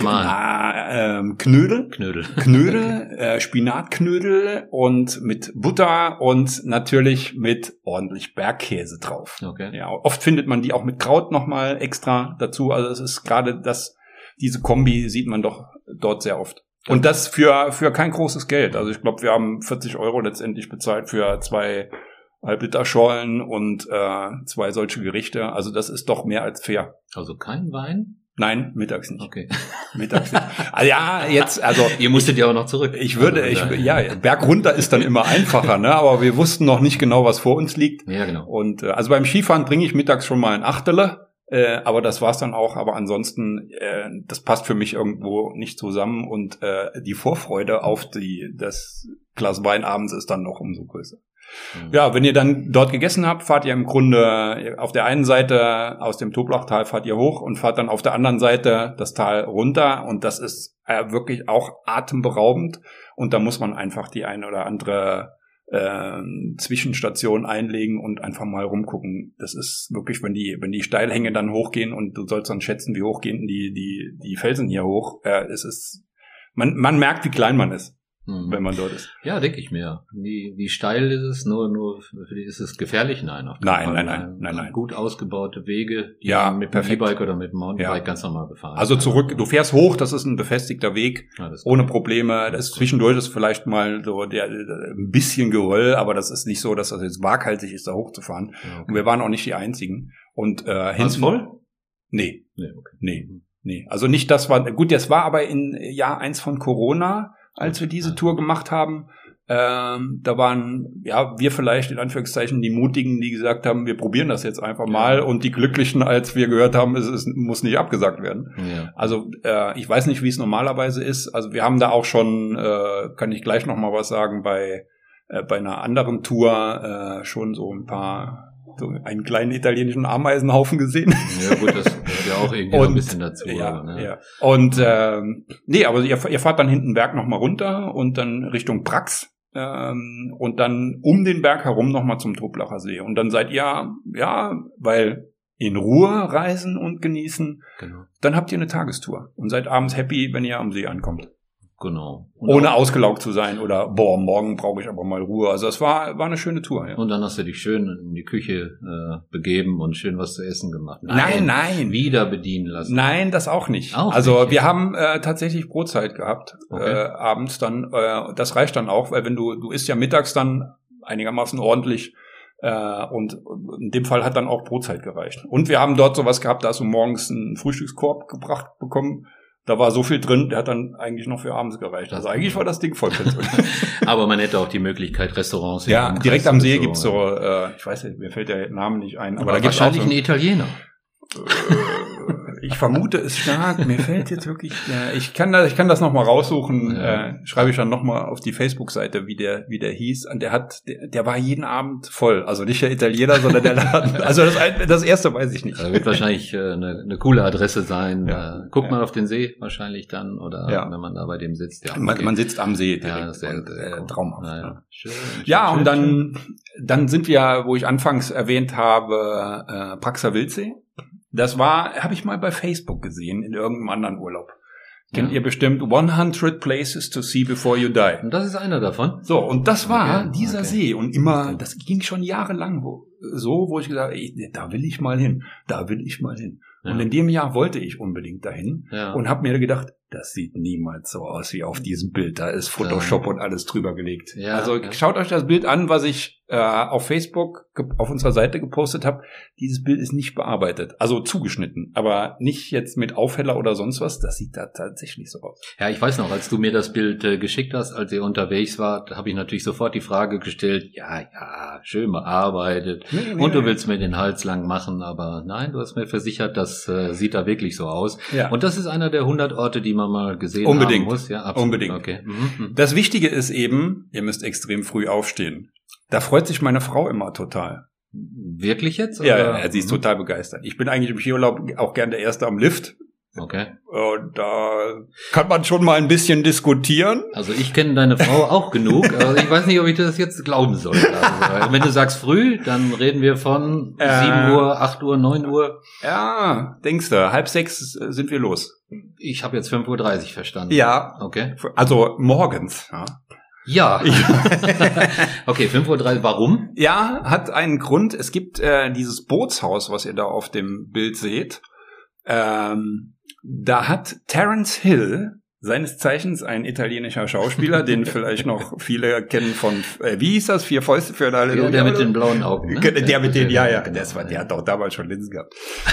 Knödel, Spinatknödel und mit Butter und natürlich mit ordentlich Bergkäse drauf. Okay. Ja, oft findet man die auch mit Kraut nochmal extra dazu. Also es ist gerade diese Kombi sieht man doch dort sehr oft. Und das für kein großes Geld. Also ich glaube, wir haben 40 € letztendlich bezahlt für 2 Halb-Liter-Schorlen und 2 solche Gerichte. Also das ist doch mehr als fair. Also kein Wein? Nein, mittags nicht. Okay. Mittags nicht. Also ja, jetzt, also. Ihr musstet ja auch noch zurück. Berg runter ist dann immer einfacher, ne? Aber wir wussten noch nicht genau, was vor uns liegt. Ja, genau. Und also beim Skifahren bringe ich mittags schon mal ein Achtel. Aber das war's dann auch. Aber ansonsten, das passt für mich irgendwo nicht zusammen. Und die Vorfreude auf das Glas Wein abends ist dann noch umso größer. Ja, wenn ihr dann dort gegessen habt, fahrt ihr im Grunde auf der einen Seite aus dem Toblachtal fahrt ihr hoch und fahrt dann auf der anderen Seite das Tal runter und das ist wirklich auch atemberaubend und da muss man einfach die eine oder andere Zwischenstation einlegen und einfach mal rumgucken. Das ist wirklich, wenn die Steilhänge dann hochgehen und du sollst dann schätzen, wie hoch gehen die Felsen hier hoch, es ist, man merkt, wie klein man ist. Wenn man dort ist. Ja, denke ich mir. Wie steil ist es? Nur ist es gefährlich? Nein. Nein. Gut ausgebaute Wege, die mit dem E-Bike oder mit dem Mountainbike ganz normal befahren. Also zurück, du fährst hoch, das ist ein befestigter Weg, ohne Probleme. Das zwischendurch ist vielleicht mal so ein bisschen Geröll, aber das ist nicht so, dass das jetzt waghalsig ist, da hochzufahren. Ja, okay. Und wir waren auch nicht die Einzigen. Und hinten voll? Nee. Also nicht, das war gut. Das war aber in Jahr 1 von Corona. Als wir diese Tour gemacht haben, da waren wir vielleicht in Anführungszeichen die Mutigen, die gesagt haben, wir probieren das jetzt einfach mal und die Glücklichen, als wir gehört haben, es muss nicht abgesagt werden. Ja. Also ich weiß nicht, wie es normalerweise ist. Also wir haben da auch schon, kann ich gleich noch mal was sagen, bei einer anderen Tour schon so einen kleinen italienischen Ameisenhaufen gesehen. Ja gut, das gehört ja auch irgendwie ein bisschen dazu. Ja. Und aber ihr fahrt dann hinten den Berg nochmal runter und dann Richtung Prax und dann um den Berg herum nochmal zum Toblacher See. Und dann seid ihr, weil in Ruhe reisen und genießen, dann habt ihr eine Tagestour und seid abends happy, wenn ihr am See ankommt. Genau. Ohne ausgelaugt zu sein oder, morgen brauche ich aber mal Ruhe. Also es war eine schöne Tour. Ja. Und dann hast du dich schön in die Küche begeben und schön was zu essen gemacht. Nein. Wieder bedienen lassen. Nein, das auch nicht. Wir haben tatsächlich Brotzeit gehabt, abends dann. Das reicht dann auch, weil wenn du isst ja mittags dann einigermaßen ordentlich und in dem Fall hat dann auch Brotzeit gereicht. Und wir haben dort sowas gehabt, da hast du morgens einen Frühstückskorb gebracht bekommen. Da war so viel drin, der hat dann eigentlich noch für abends gereicht. Also eigentlich war das Ding voll. Aber man hätte auch die Möglichkeit, Restaurants... Ja, direkt am See gibt's so, ich weiß nicht, mir fällt der Name nicht ein. Aber da gibt's wahrscheinlich einen Italiener. Ich vermute es stark. Mir fällt jetzt wirklich... ich kann das noch mal raussuchen. Schreibe ich dann noch mal auf die Facebook-Seite, wie der hieß. Und der war jeden Abend voll. Also nicht der Italiener, sondern der Laden. Also das erste weiß ich nicht. Das wird wahrscheinlich eine coole Adresse sein. Guckt man auf den See wahrscheinlich dann oder wenn man da bei dem sitzt. Ja, okay. Man sitzt am See direkt. Ja, das ist traumhaft. Ja. Schön, und dann sind wir, wo ich anfangs erwähnt habe, Praxer Wildsee. Das habe ich mal bei Facebook gesehen, in irgendeinem anderen Urlaub. Kennt ihr bestimmt 100 Places to See Before You Die. Und das ist einer davon? So, und das war dieser See. Und immer, das ging schon jahrelang wo ich gesagt habe, da will ich mal hin. Ja. Und in dem Jahr wollte ich unbedingt dahin und habe mir gedacht, das sieht niemals so aus wie auf diesem Bild. Da ist Photoshop und alles drüber gelegt. Ja, also schaut euch das Bild an, was ich auf Facebook auf unserer Seite gepostet habe. Dieses Bild ist nicht bearbeitet, also zugeschnitten, aber nicht jetzt mit Aufheller oder sonst was. Das sieht da tatsächlich so aus. Ja, ich weiß noch, als du mir das Bild geschickt hast, als ihr unterwegs wart, habe ich natürlich sofort die Frage gestellt, schön bearbeitet und du willst mir den Hals lang machen, aber nein, du hast mir versichert, das sieht da wirklich so aus. Ja. Und das ist einer der 100 Orte, die man mal gesehen haben muss. Ja, absolut. Unbedingt. Okay. Das Wichtige ist eben, ihr müsst extrem früh aufstehen. Da freut sich meine Frau immer total. Wirklich jetzt? Oder? Ja, sie ist total begeistert. Ich bin eigentlich im Skiurlaub auch gern der Erste am Lift. Okay. Da kann man schon mal ein bisschen diskutieren. Also ich kenne deine Frau auch genug, aber ich weiß nicht, ob ich das jetzt glauben soll. Also, wenn du sagst früh, dann reden wir von 7 Uhr, 8 Uhr, 9 Uhr. Ja, denkst du, 5:30 sind wir los. Ich habe jetzt 5:30 Uhr verstanden. Ja. Okay. Also morgens. Ja. Okay, 5:30 Uhr, warum? Ja, hat einen Grund. Es gibt dieses Bootshaus, was ihr da auf dem Bild seht. Da hat Terence Hill, seines Zeichens ein italienischer Schauspieler, den vielleicht noch viele kennen von, wie hieß das, 4 Fäuste für alle Leute? Der mit den blauen Augen, ne? Der mit den, ja, der hat doch damals schon Linsen gehabt.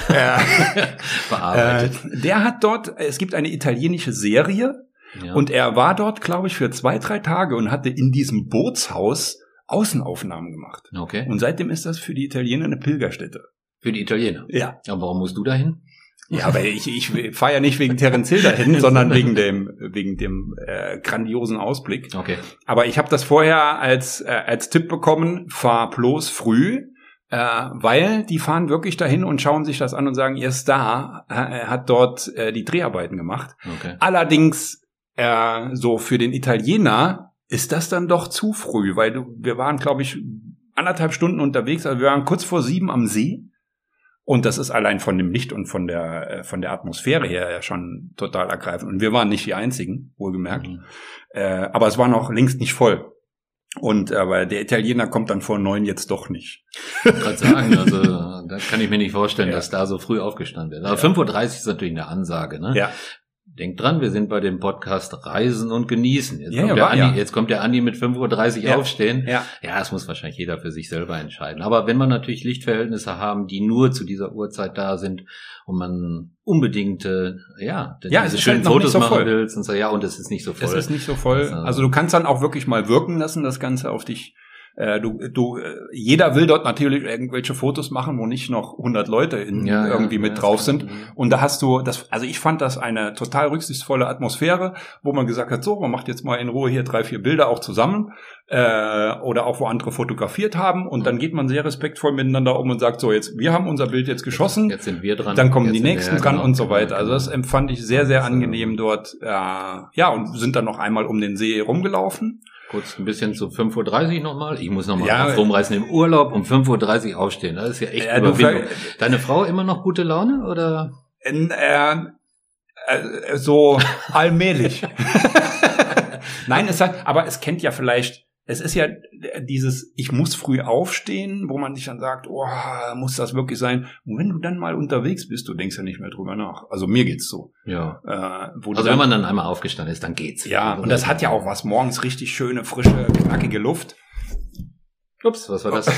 Bearbeitet. Der hat dort, es gibt eine italienische Serie, ja. Und er war dort, glaube ich, für 2-3 Tage und hatte in diesem Bootshaus Außenaufnahmen gemacht. Okay. Und seitdem ist das für die Italiener eine Pilgerstätte. Für die Italiener? Ja. Aber warum musst du dahin? Ja, aber ich fahre ja nicht wegen Terence Hill dahin, sondern wegen dem grandiosen Ausblick. Okay. Aber ich habe das vorher als Tipp bekommen, fahr bloß früh, weil die fahren wirklich dahin und schauen sich das an und sagen, ihr Star hat dort die Dreharbeiten gemacht. Okay. Allerdings so für den Italiener ist das dann doch zu früh, weil wir waren, glaube ich, 1,5 Stunden unterwegs, also wir waren kurz vor 7 am See. Und das ist allein von dem Licht und von der Atmosphäre her ja schon total ergreifend. Und wir waren nicht die Einzigen, wohlgemerkt. Mhm. Aber es war noch längst nicht voll. Und aber der Italiener kommt dann vor 9 jetzt doch nicht. Ich kann gerade sagen, also da kann ich mir nicht vorstellen, dass da so früh aufgestanden wird. Aber 5:30 Uhr ist natürlich eine Ansage, ne? Ja. Denkt dran, wir sind bei dem Podcast Reisen und Genießen. Jetzt kommt der Andi mit 5:30 Uhr aufstehen. Ja, das muss wahrscheinlich jeder für sich selber entscheiden. Aber wenn man natürlich Lichtverhältnisse haben, die nur zu dieser Uhrzeit da sind und man unbedingt diese schönen halt Fotos so machen voll. willst und so, ja, und es ist nicht so voll. Es ist nicht so voll. Also du kannst dann auch wirklich mal wirken lassen, das Ganze auf dich. Jeder will dort natürlich irgendwelche Fotos machen, wo nicht noch 100 Leute irgendwie mit drauf sind. Und da hast du also ich fand das eine total rücksichtsvolle Atmosphäre, wo man gesagt hat, so, man macht jetzt mal in Ruhe hier 3-4 Bilder auch zusammen, oder auch wo andere fotografiert haben. Und dann geht man sehr respektvoll miteinander um und sagt, so, wir haben unser Bild jetzt geschossen. Jetzt sind wir dran. Dann kommen die nächsten dran und so weiter. Also das empfand ich sehr, sehr angenehm dort. Und sind dann noch einmal um den See rumgelaufen. Kurz ein bisschen zu 5:30 Uhr nochmal. Ich muss nochmal rumreißen. Im Urlaub um 5:30 Uhr aufstehen. Das ist ja echt Überwindung. Deine Frau immer noch gute Laune, oder? So allmählich. Nein, aber es kennt ja vielleicht, es ist ja dieses, ich muss früh aufstehen, wo man sich dann sagt, oh, muss das wirklich sein? Und wenn du dann mal unterwegs bist, du denkst ja nicht mehr drüber nach. Also mir geht's so. Ja. Wenn man dann einmal aufgestanden ist, dann geht's. Ja, und das hat ja auch was. Morgens richtig schöne, frische, knackige Luft. Ups, was war das?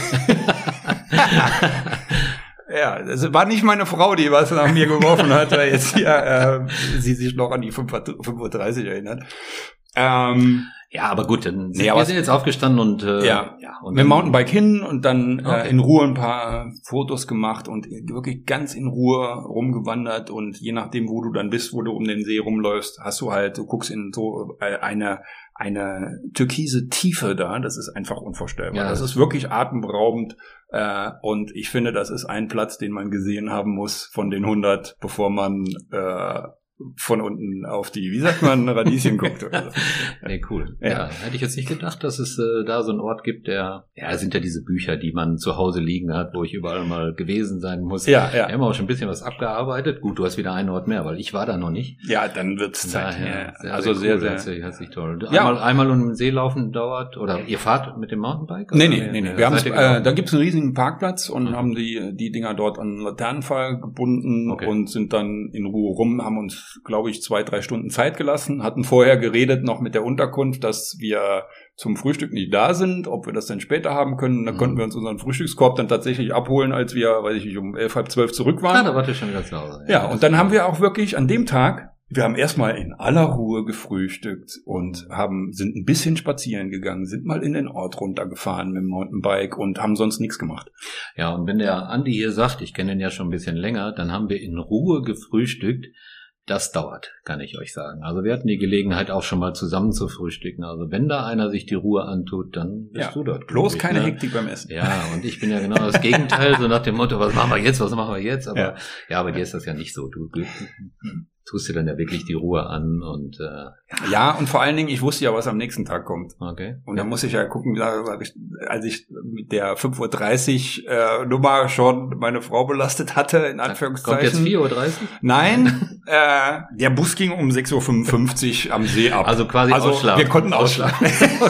Ja, das war nicht meine Frau, die was nach mir geworfen hat, weil jetzt hier sie sich noch an die 5:30 Uhr erinnert. Ja, aber gut, dann wir sind jetzt aufgestanden und und mit dem Mountainbike hin und dann in Ruhe ein paar Fotos gemacht und wirklich ganz in Ruhe rumgewandert und je nachdem, wo du dann bist, wo du um den See rumläufst, du guckst in so eine türkise Tiefe da, das ist einfach unvorstellbar. Ja, das ist wirklich atemberaubend und ich finde, das ist ein Platz, den man gesehen haben muss von den 100, bevor man von unten auf die, wie sagt man, Radieschen guckt. Oder so. Nee, cool. Ja, hätte ich jetzt nicht gedacht, dass es da so einen Ort gibt, es sind ja diese Bücher, die man zu Hause liegen hat, wo ich überall mal gewesen sein muss. Ja. Wir haben auch schon ein bisschen was abgearbeitet. Gut, du hast wieder einen Ort mehr, weil ich war da noch nicht. Ja, dann wird's Zeit. Sehr, herzlich toll. Einmal um den See laufen dauert, oder ihr fahrt mit dem Mountainbike? Nee. Wir haben da gibt's einen riesigen Parkplatz und haben die Dinger dort an Laternenpfahl gebunden und sind dann in Ruhe rum, haben uns, glaube ich, 2-3 Stunden Zeit gelassen, hatten vorher geredet noch mit der Unterkunft, dass wir zum Frühstück nicht da sind, ob wir das dann später haben können. Dann konnten wir uns unseren Frühstückskorb dann tatsächlich abholen, als wir, um 11, 12 zurück waren. Da warte ich schon wieder zu Hause. Ja, und dann haben wir auch wirklich an dem Tag, wir haben erstmal in aller Ruhe gefrühstückt und sind ein bisschen spazieren gegangen, sind mal in den Ort runtergefahren mit dem Mountainbike und haben sonst nichts gemacht. Ja, und wenn der Andi hier sagt, ich kenne ihn ja schon ein bisschen länger, dann haben wir in Ruhe gefrühstückt. Das dauert, kann ich euch sagen. Also wir hatten die Gelegenheit auch schon mal zusammen zu frühstücken. Also wenn da einer sich die Ruhe antut, dann bist du dort. Bloß keine Hektik beim Essen. Ja, und ich bin ja genau das Gegenteil, so nach dem Motto, was machen wir jetzt? Aber bei dir ist das ja nicht so. Du tust dir dann ja wirklich die Ruhe an und ja, und vor allen Dingen, ich wusste ja, was am nächsten Tag kommt. Okay. Und dann muss ich ja gucken, als ich mit der 5:30 Uhr Nummer schon meine Frau belastet hatte, in Anführungszeichen. Kommt jetzt 4:30 Uhr? Nein, der Bus ging um 6:55 Uhr am See ab. Also quasi ausschlafen. Wir konnten ausschlafen.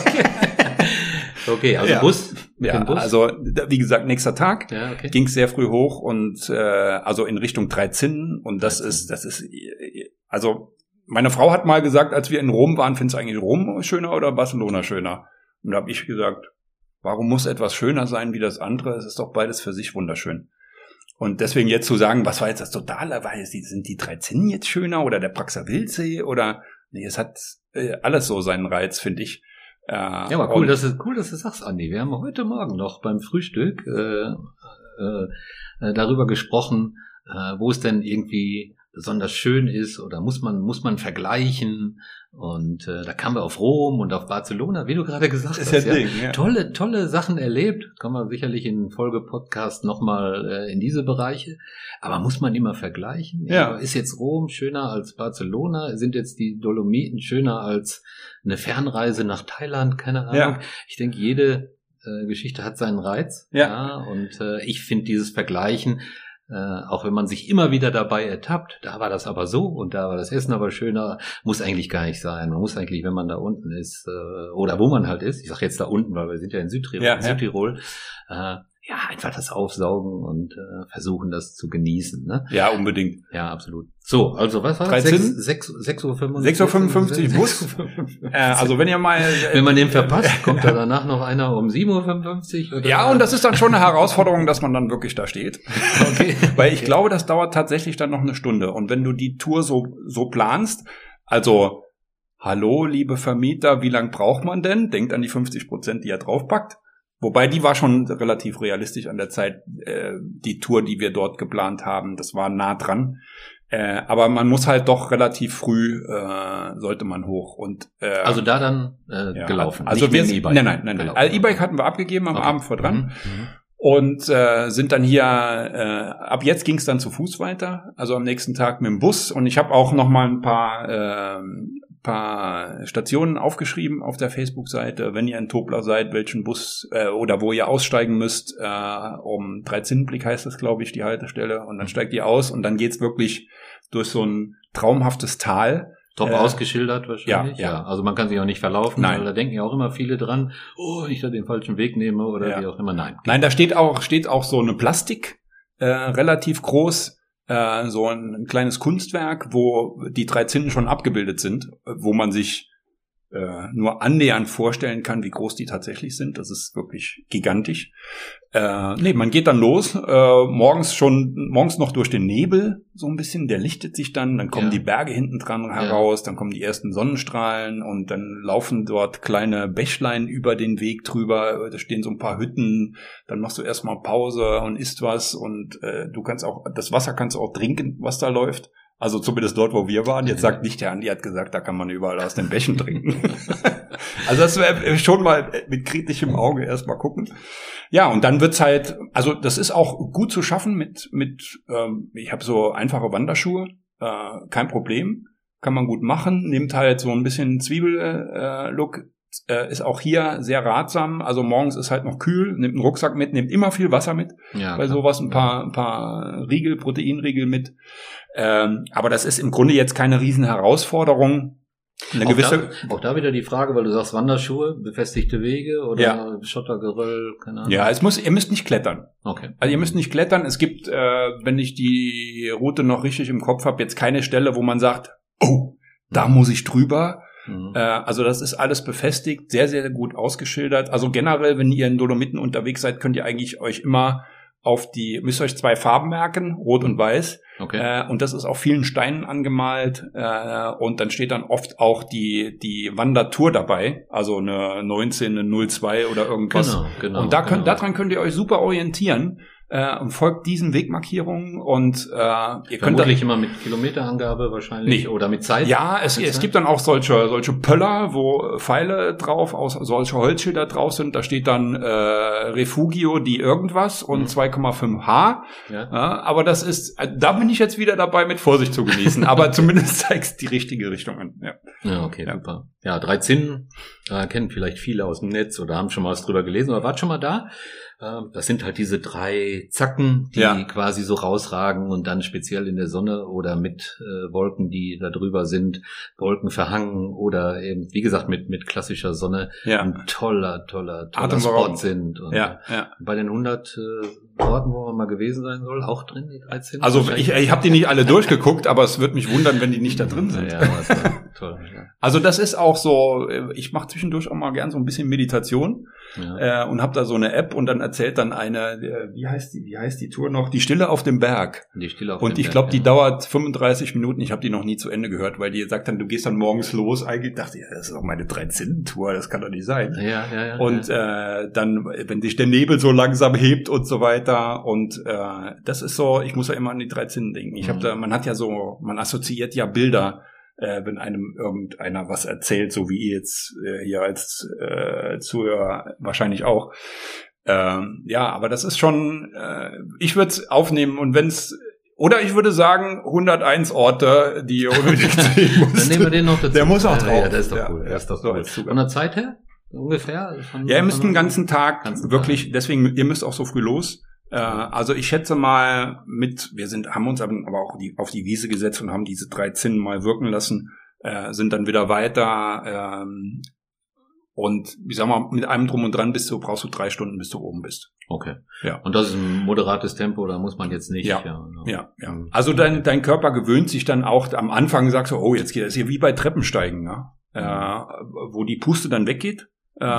Okay, also Bus mit dem Bus? Also wie gesagt, nächster Tag ging es sehr früh hoch und also in Richtung Dreizinnen und das ist also meine Frau hat mal gesagt, als wir in Rom waren, findest du eigentlich Rom schöner oder Barcelona schöner? Und da habe ich gesagt, warum muss etwas schöner sein wie das andere? Es ist doch beides für sich wunderschön. Und deswegen jetzt zu sagen, was war jetzt das Totale? Sind die Dreizinnen jetzt schöner oder der Praxer Wildsee oder nee, es hat alles so seinen Reiz, finde ich. Ja, aber cool, dass du sagst, Andi. Wir haben heute Morgen noch beim Frühstück darüber gesprochen, wo es denn irgendwie besonders schön ist oder muss man vergleichen und da kamen wir auf Rom und auf Barcelona, wie du gerade gesagt hast. Ja, Ding, ja. Tolle Sachen erlebt, kommen wir sicherlich in Folge-Podcast nochmal in diese Bereiche, aber muss man immer vergleichen? Ja. Ist jetzt Rom schöner als Barcelona? Sind jetzt die Dolomiten schöner als eine Fernreise nach Thailand? Keine Ahnung. Ja. Ich denke, jede Geschichte hat seinen Reiz. Ja. Und ich finde dieses Vergleichen, auch wenn man sich immer wieder dabei ertappt, da war das aber so und da war das Essen aber schöner, muss eigentlich gar nicht sein. Man muss eigentlich, wenn man da unten ist, oder wo man halt ist, ich sage jetzt da unten, weil wir sind ja in Südtirol, einfach das aufsaugen und versuchen, das zu genießen. Ne? Ja, unbedingt. Ja, absolut. So, also was war das? 6:55 Uhr? 6:55 Uhr Bus. Also wenn ihr mal... wenn man den verpasst, kommt da danach noch einer um 7:55 Uhr? Ja, und das ist dann schon eine Herausforderung, dass man dann wirklich da steht. Okay. Weil ich glaube, das dauert tatsächlich dann noch eine Stunde. Und wenn du die Tour so planst, also, hallo, liebe Vermieter, wie lang braucht man denn? Denkt an die 50%, die er draufpackt. Wobei, die war schon relativ realistisch an der Zeit, die Tour, die wir dort geplant haben, das war nah dran. Aber man muss halt doch relativ früh, sollte man hoch. Und also da dann gelaufen, also nicht wir Nein. Also E-Bike hatten wir abgegeben am Abend vor dran. Und sind dann hier, ab jetzt ging es dann zu Fuß weiter, also am nächsten Tag mit dem Bus. Und ich habe auch noch mal ein paar Stationen aufgeschrieben auf der Facebook-Seite, wenn ihr in Tobler seid, welchen Bus oder wo ihr aussteigen müsst, um Dreizinnenblick heißt das, glaube ich, die Haltestelle. Und dann steigt ihr aus und dann geht's wirklich durch so ein traumhaftes Tal. Top ausgeschildert wahrscheinlich. Ja. Also man kann sich auch nicht verlaufen. Nein. Da denken ja auch immer viele dran, ich da den falschen Weg nehme oder wie auch immer. Nein, da steht auch so eine Plastik, relativ groß, so ein kleines Kunstwerk, wo die Dreizinnen schon abgebildet sind, wo man sich nur annähernd vorstellen kann, wie groß die tatsächlich sind. Das ist wirklich gigantisch. Man geht dann los, morgens noch durch den Nebel, so ein bisschen, der lichtet sich dann kommen die Berge hinten dran heraus, dann kommen die ersten Sonnenstrahlen und dann laufen dort kleine Bächlein über den Weg drüber, da stehen so ein paar Hütten, dann machst du erstmal Pause und isst was und du kannst auch, das Wasser kannst du auch trinken, was da läuft. Also zumindest dort, wo wir waren. Jetzt sagt nicht, der Andi hat gesagt, da kann man überall aus den Bächen trinken. Also das wäre schon mal mit kritischem Auge erstmal gucken. Ja, und dann wird's halt, also das ist auch gut zu schaffen mit ich habe so einfache Wanderschuhe, kein Problem, kann man gut machen, nimmt halt so ein bisschen Zwiebel-Look, ist auch hier sehr ratsam, also morgens ist halt noch kühl, nimmt einen Rucksack mit, nimmt immer viel Wasser mit, bei sowas ein paar Riegel, Proteinriegel mit, aber das ist im Grunde jetzt keine riesen Herausforderung. Auch da wieder die Frage, weil du sagst Wanderschuhe, befestigte Wege oder Schottergeröll, keine Ahnung. Ja, ihr müsst nicht klettern. Okay. Also ihr müsst nicht klettern, es gibt, wenn ich die Route noch richtig im Kopf habe, jetzt keine Stelle, wo man sagt, da muss ich drüber. Also das ist alles befestigt, sehr, sehr gut ausgeschildert. Also generell, wenn ihr in Dolomiten unterwegs seid, könnt ihr eigentlich euch immer müsst euch 2 Farben merken, Rot und Weiß. Okay. Und das ist auf vielen Steinen angemalt. Und dann steht dann oft auch die Wandertour dabei, also eine 19, eine 02 oder irgendwas. Genau. Und daran könnt ihr euch super orientieren. und folgt diesen Wegmarkierungen und ihr könnt vermutlich immer mit Kilometerangabe wahrscheinlich oder mit Zeit. Ja, es gibt dann auch solche Pöller, wo Pfeile drauf, solche Holzschilder drauf sind. Da steht dann Refugio die irgendwas und 2,5 H. Ja. Aber das ist, da bin ich jetzt wieder dabei, mit Vorsicht zu genießen. Aber zumindest zeigt die richtige Richtung an. Ja, okay, super. Ja, 3 Zinnen kennen vielleicht viele aus dem Netz oder haben schon mal was drüber gelesen oder wart schon mal da. Das sind halt diese 3 Zacken, die quasi so rausragen und dann speziell in der Sonne oder mit Wolken, die da drüber sind, Wolken verhangen oder eben, wie gesagt, mit klassischer Sonne ein toller Spot sind. Und bei den 100 Orten, wo man mal gewesen sein soll, auch drin, die 13? Also ich habe die nicht alle durchgeguckt, aber es würde mich wundern, wenn die nicht da drin sind. Ja, das war toll. Ja. Also das ist auch so, ich mache zwischendurch auch mal gern so ein bisschen Meditation und habe da so eine App und dann erzählt dann eine, wie heißt die Tour noch? Die Stille auf dem Berg. Die Stille auf dem Berg. Und ich glaube, die dauert 35 Minuten. Ich habe die noch nie zu Ende gehört, weil die sagt dann, du gehst dann morgens los. Eigentlich dachte ich, das ist doch meine 3-Zinnen-Tour, das kann doch nicht sein. Ja. Und dann, wenn sich der Nebel so langsam hebt und so weiter und das ist so, ich muss ja immer an die 3 Zinnen denken. Ich habe man assoziiert ja Bilder, wenn einem irgendeiner was erzählt, so wie ihr jetzt hier als Zuhörer wahrscheinlich auch. Aber das ist schon, ich würde es aufnehmen und oder ich würde sagen, 101 Orte, die ihr unbedingt sehen müsst. Dann nehmen wir den noch dazu. Der muss auch drauf. Ja, das ist doch cool. Das ist doch cool. Von der Zeit her? Ungefähr? Ihr müsst den ganzen Tag wirklich, deswegen, ihr müsst auch so früh los. Also ich schätze mal haben uns aber auch auf die Wiese gesetzt und haben diese 3 Zinnen mal wirken lassen, sind dann wieder weiter, und ich sag mal, mit einem Drum und Dran brauchst du 3 Stunden, bis du oben bist. Okay. Ja. Und das ist ein moderates Tempo, da muss man jetzt nicht. Ja. Also dein Körper gewöhnt sich dann auch, am Anfang sagst du, oh, jetzt geht das hier wie bei Treppensteigen, ne? Wo die Puste dann weggeht.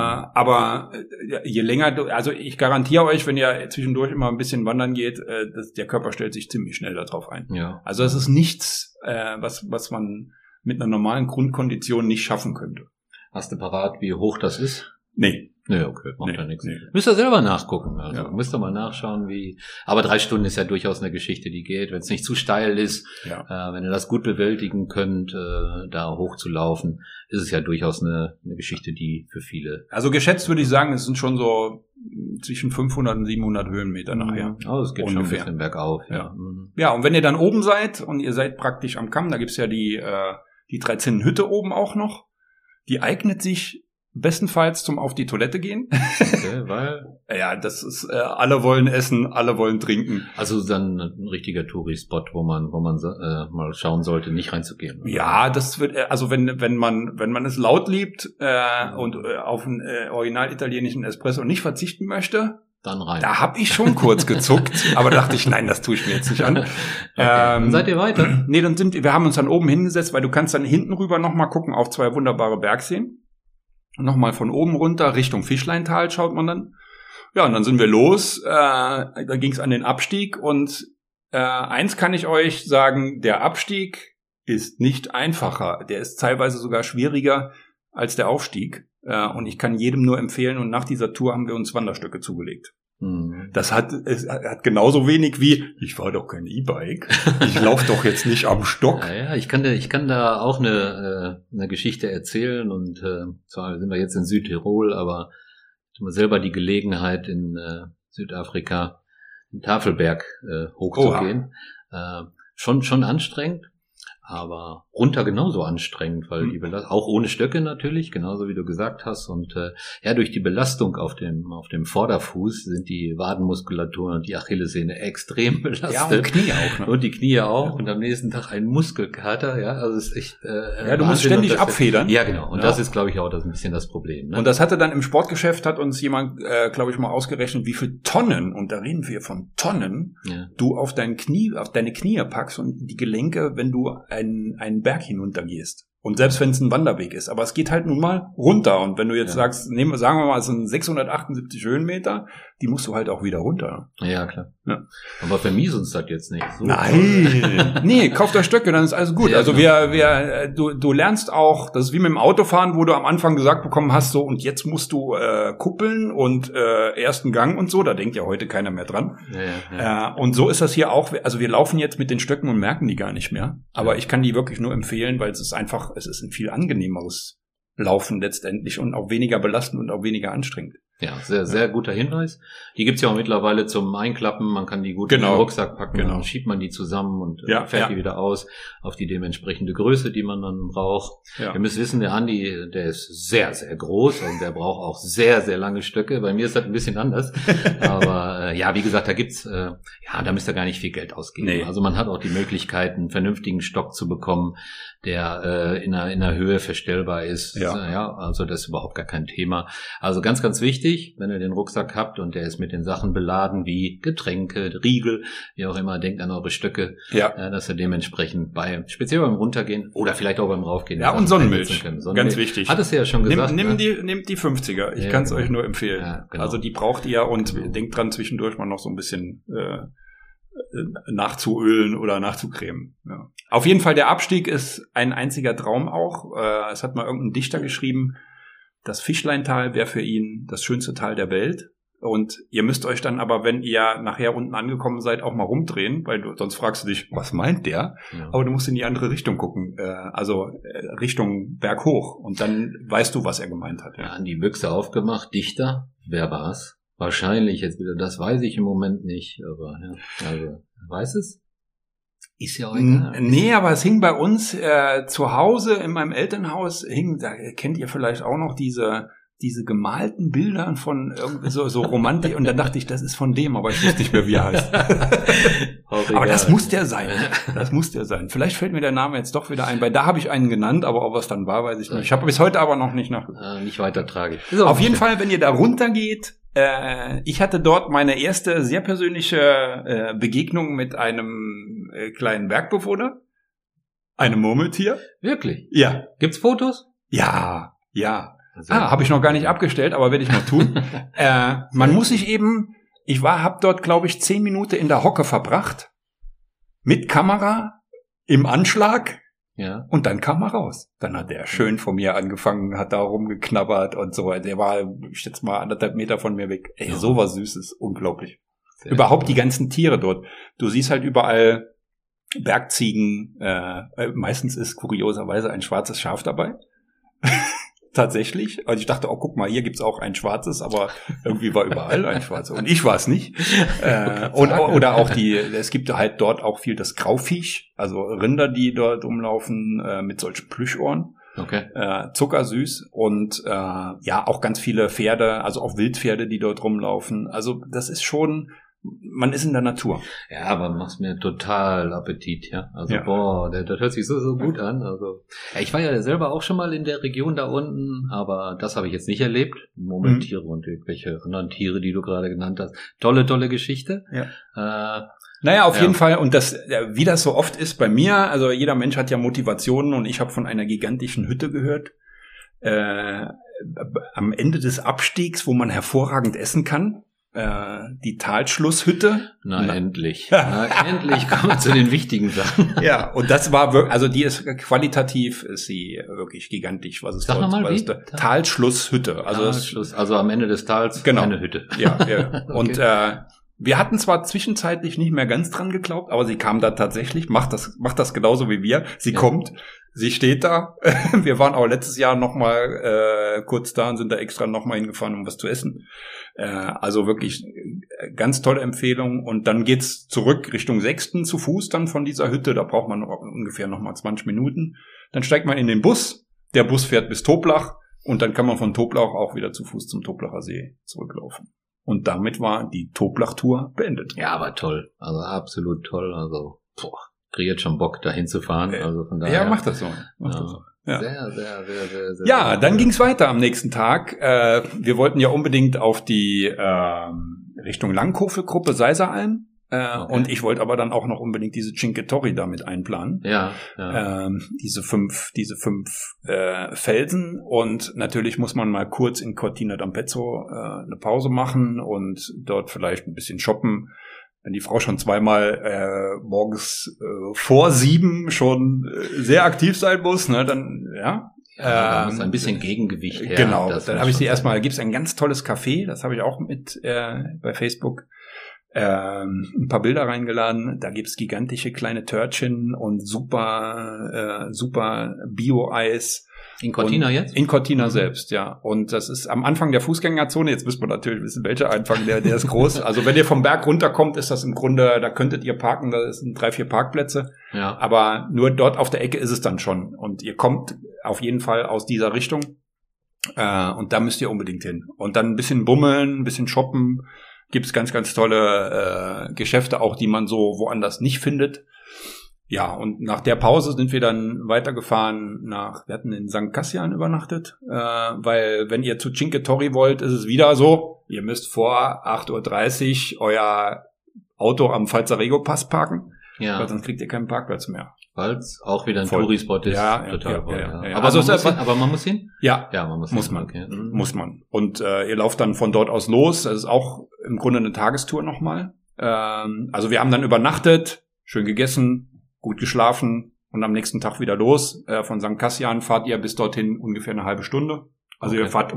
Aber je länger also ich garantiere euch, wenn ihr zwischendurch immer ein bisschen wandern geht, der Körper stellt sich ziemlich schnell darauf ein. Ja. Also es ist nichts, was man mit einer normalen Grundkondition nicht schaffen könnte. Hast du parat, wie hoch das ist? Nee. Nee, okay, macht ja nichts. Nee. Müsst ihr selber nachgucken. Also müsst ihr mal nachschauen, wie. Aber 3 Stunden ist ja durchaus eine Geschichte, die geht. Wenn es nicht zu steil ist, wenn ihr das gut bewältigen könnt, da hochzulaufen, ist es ja durchaus eine Geschichte, die für viele. Also geschätzt würde ich sagen, es sind schon so zwischen 500 und 700 Höhenmeter nachher. Oh, es geht ungefähr schon ein bisschen bergauf. Ja, und wenn ihr dann oben seid und ihr seid praktisch am Kamm, da gibt's ja die 3 Zinnen Hütte oben auch noch. Die eignet sich bestenfalls zum auf die Toilette gehen. Okay, weil? Ja, das ist, alle wollen essen, alle wollen trinken. Also dann ein richtiger Touri-Spot, wo man mal schauen sollte, nicht reinzugehen. Oder? Ja, das wird, also wenn man es laut liebt, und auf einen original italienischen Espresso nicht verzichten möchte, dann rein. Da habe ich schon kurz gezuckt, aber dachte ich, nein, das tue ich mir jetzt nicht an. Okay. Dann seid ihr weiter? Nee, wir haben uns dann oben hingesetzt, weil du kannst dann hinten rüber nochmal gucken auf 2 wunderbare Bergseen. Nochmal von oben runter, Richtung Fischleintal schaut man dann. Ja, und dann sind wir los, da ging es an den Abstieg und eins kann ich euch sagen, der Abstieg ist nicht einfacher. Der ist teilweise sogar schwieriger als der Aufstieg. Und ich kann jedem nur empfehlen, und nach dieser Tour haben wir uns Wanderstöcke zugelegt. Das hat genauso wenig wie, ich fahre doch kein E-Bike, ich laufe doch jetzt nicht am Stock. Ja, ich kann da auch eine Geschichte erzählen, und zwar sind wir jetzt in Südtirol, aber ich habe selber die Gelegenheit, in Südafrika den Tafelberg hochzugehen. Schon anstrengend, aber runter genauso anstrengend, weil die Belastung, auch ohne Stöcke natürlich, genauso wie du gesagt hast, und durch die Belastung auf dem Vorderfuß sind die Wadenmuskulatur und die Achillessehne extrem belastet. Ja, und Knie auch, ne? Und die Knie auch, und am nächsten Tag ein Muskelkater, also es ist echt du musst ständig abfedern. Ja, genau, und das ist, glaube ich, auch ein bisschen das Problem. Ne? Und das hatte dann im Sportgeschäft, hat uns jemand, glaube ich, mal ausgerechnet, wie viel Tonnen, und da reden wir von Tonnen, du auf deine Knie packst und die Gelenke, wenn du einen Berg hinuntergehst. Und selbst wenn es ein Wanderweg ist. Aber es geht halt nun mal runter. Und wenn du jetzt sagst, sagen wir mal, es sind 678 Höhenmeter, die musst du halt auch wieder runter. Ja, klar. Ja. Aber vermies uns das jetzt nicht. So Nein. Nee, kauft euch Stöcke, dann ist alles gut. Ja, also genau. du lernst auch, das ist wie mit dem Autofahren, wo du am Anfang gesagt bekommen hast, so, und jetzt musst du kuppeln und ersten Gang und so. Da denkt ja heute keiner mehr dran. Ja. Und so ist das hier auch. Also wir laufen jetzt mit den Stöcken und merken die gar nicht mehr. Aber ich kann die wirklich nur empfehlen, weil es ist ein viel angenehmeres Laufen letztendlich und auch weniger belastend und auch weniger anstrengend. Ja, sehr, sehr guter Hinweis. Die gibt's ja auch mittlerweile zum Einklappen. Man kann die gut in den Rucksack packen, dann schiebt man die zusammen und fährt die wieder aus auf die dementsprechende Größe, die man dann braucht. Ja. Ihr müsst wissen, der Andi, der ist sehr, sehr groß und der braucht auch sehr, sehr lange Stöcke. Bei mir ist das ein bisschen anders. Aber wie gesagt, da gibt's, da müsst ihr gar nicht viel Geld ausgeben. Nee. Also man hat auch die Möglichkeit, einen vernünftigen Stock zu bekommen, der in einer Höhe verstellbar ist. Ja, also das ist überhaupt gar kein Thema. Also ganz, ganz wichtig, wenn ihr den Rucksack habt und der ist mit den Sachen beladen wie Getränke, Riegel, wie auch immer, denkt an eure Stöcke, dass ihr dementsprechend speziell beim Runtergehen oder vielleicht auch beim Raufgehen. Ja, und Sonnenmilch, ganz wichtig. Hattest du ja schon gesagt. Nehmt die 50er, ich kann es euch nur empfehlen. Ja, genau. Also die braucht ihr und denkt dran, zwischendurch mal noch so ein bisschen nachzuölen oder nachzucremen. Ja. Auf jeden Fall, der Abstieg ist ein einziger Traum auch. Es hat mal irgendein Dichter geschrieben, das Fischleintal wäre für ihn das schönste Tal der Welt. Und ihr müsst euch dann aber, wenn ihr nachher unten angekommen seid, auch mal rumdrehen, weil sonst fragst du dich, was meint der? Ja. Aber du musst in die andere Richtung gucken, Richtung berghoch. Und dann weißt du, was er gemeint hat. Ja, an die Büchse aufgemacht, Dichter, wer war's? Wahrscheinlich jetzt wieder, das weiß ich im Moment nicht, aber also weiß es? Ist ja auch egal. Nee, aber es hing bei uns zu Hause in meinem Elternhaus, da kennt ihr vielleicht auch noch diese gemalten Bilder von irgendwie so Romantik und dann dachte ich, das ist von dem, aber ich wusste nicht mehr, wie er heißt. Aber das muss der sein. Das muss der sein. Vielleicht fällt mir der Name jetzt doch wieder ein, weil da habe ich einen genannt, aber ob es dann war, weiß ich nicht. Ich habe bis heute aber noch nicht nachgeguckt. Nicht weiter tragisch. Auf jeden Fall, wenn ihr da runtergeht, ich hatte dort meine erste sehr persönliche Begegnung mit einem kleinen Bergbewohner, einem Murmeltier. Wirklich? Ja. Gibt's Fotos? Ja. Habe ich noch gar nicht abgestellt, aber werde ich noch tun. Man muss sich eben, habe dort, glaube ich, 10 Minuten in der Hocke verbracht, mit Kamera, im Anschlag. Ja. Und dann kam er raus. Dann hat er schön von mir angefangen, hat da rumgeknabbert und so. Der war, ich schätze mal, 1,5 Meter von mir weg. Ey, so was Süßes. Unglaublich. Sehr überhaupt die ganzen Tiere dort. Du siehst halt überall Bergziegen. Meistens ist kurioserweise ein schwarzes Schaf dabei. Tatsächlich. Also ich dachte, guck mal, hier gibt's auch ein schwarzes, aber irgendwie war überall ein schwarzes. Und ich war es nicht. Oder auch es gibt halt dort auch viel das Grauviech, also Rinder, die dort umlaufen, mit solchen Plüschohren. Okay. Zuckersüß. Und auch ganz viele Pferde, also auch Wildpferde, die dort rumlaufen. Also das ist schon, man ist in der Natur. Ja, aber machst mir total Appetit, ja. Also, das hört sich so gut an. Also, ich war ja selber auch schon mal in der Region da unten, aber das habe ich jetzt nicht erlebt. Murmeltiere und irgendwelche anderen Tiere, die du gerade genannt hast. Tolle Geschichte. Ja. Auf jeden Fall. Und wie das so oft ist bei mir, also jeder Mensch hat ja Motivationen und ich habe von einer gigantischen Hütte gehört. Am Ende des Abstiegs, wo man hervorragend essen kann. Die Talschlusshütte. Endlich. Endlich kommen wir zu den wichtigen Sachen. Ja, und das war wirklich, also die ist qualitativ, ist sie wirklich gigantisch. Was ist Sag nochmal, wie? Talschlusshütte. Also am Ende des Tals eine Hütte. Ja. Okay. Und wir hatten zwar zwischenzeitlich nicht mehr ganz dran geglaubt, aber sie kam da tatsächlich, macht das genauso wie wir. Sie kommt, sie steht da. Wir waren auch letztes Jahr nochmal kurz da und sind da extra nochmal hingefahren, um was zu essen. Also wirklich ganz tolle Empfehlung. Und dann geht's zurück Richtung Sechsten zu Fuß dann von dieser Hütte. Da braucht man ungefähr nochmal 20 Minuten. Dann steigt man in den Bus. Der Bus fährt bis Toblach. Und dann kann man von Toblach auch wieder zu Fuß zum Toblacher See zurücklaufen. Und damit war die Toblach-Tour beendet. Ja, aber toll. Also absolut toll. Also, krieg jetzt schon Bock, dahin zu fahren. Also von daher. Ja, mach das so. Ja. Sehr. Ja, dann ging's weiter am nächsten Tag. Wir wollten ja unbedingt auf die Richtung Langkofelgruppe Seiseralm. Okay. Und ich wollte aber dann auch noch unbedingt diese Cinque Torri damit einplanen. Ja. Diese fünf Felsen. Und natürlich muss man mal kurz in Cortina d'Ampezzo eine Pause machen und dort vielleicht ein bisschen shoppen. Wenn die Frau schon zweimal morgens vor 7 schon sehr aktiv sein muss, ne, dann da muss ein bisschen Gegengewicht her. Genau, dann habe ich sie erstmal, gibt es ein ganz tolles Café, das habe ich auch mit bei Facebook ein paar Bilder reingeladen. Da gibt's gigantische kleine Törtchen und super Bio-Eis. In Cortina jetzt? In Cortina selbst, ja. Und das ist am Anfang der Fußgängerzone. Jetzt müsst man natürlich wissen, welcher Anfang, der ist groß. Also wenn ihr vom Berg runterkommt, ist das im Grunde, da könntet ihr parken, da sind 3-4 Parkplätze. Ja. Aber nur dort auf der Ecke ist es dann schon. Und ihr kommt auf jeden Fall aus dieser Richtung. Und da müsst ihr unbedingt hin. Und dann ein bisschen bummeln, ein bisschen shoppen. Gibt's ganz, ganz tolle Geschäfte auch, die man so woanders nicht findet. Ja, und nach der Pause sind wir dann weitergefahren wir hatten in St. Cassian übernachtet, weil wenn ihr zu Cinque Torri wollt, ist es wieder so, ihr müsst vor 8:30 Uhr euer Auto am Falzarego-Pass parken, weil sonst kriegt ihr keinen Parkplatz mehr. Weil es auch wieder ein Touri-Spot ist. Total voll. Ja. Aber man muss hin? Ja, man muss hin. Okay. Muss man. Und ihr lauft dann von dort aus los. Das ist auch im Grunde eine Tagestour nochmal. Also wir haben dann übernachtet, schön gegessen, gut geschlafen und am nächsten Tag wieder los. Von St. Cassian fahrt ihr bis dorthin ungefähr eine halbe Stunde. Also ihr fahrt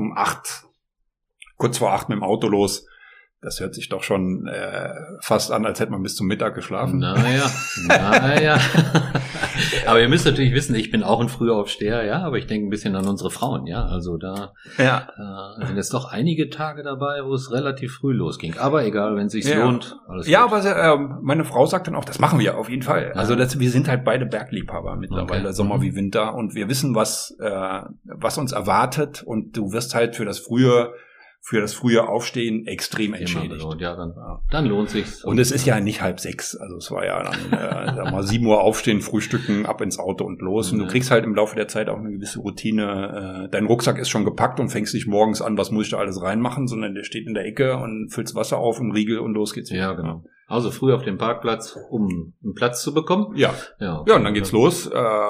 kurz vor 8 mit dem Auto los. Das hört sich doch schon fast an, als hätte man bis zum Mittag geschlafen. Naja. Aber ihr müsst natürlich wissen, ich bin auch ein Frühaufsteher, ja, aber ich denke ein bisschen an unsere Frauen, ja. Also da sind jetzt doch einige Tage dabei, wo es relativ früh losging. Aber egal, wenn es sich lohnt, alles gut. Aber meine Frau sagt dann auch, das machen wir auf jeden Fall. Ja. Also wir sind halt beide Bergliebhaber mittlerweile, Sommer wie Winter. Und wir wissen, was uns erwartet. Und du wirst halt für das frühe Aufstehen extrem entschädigt. Dann lohnt sich's. Und es ist ja nicht 5:30. Also es war ja dann 7 Uhr aufstehen, frühstücken, ab ins Auto und los. Und du kriegst halt im Laufe der Zeit auch eine gewisse Routine. Dein Rucksack ist schon gepackt und fängst nicht morgens an, was muss ich da alles reinmachen, sondern der steht in der Ecke und füllst Wasser auf und Riegel und los geht's. Ja, genau. Also früh auf dem Parkplatz, um einen Platz zu bekommen. Ja, und dann geht's los.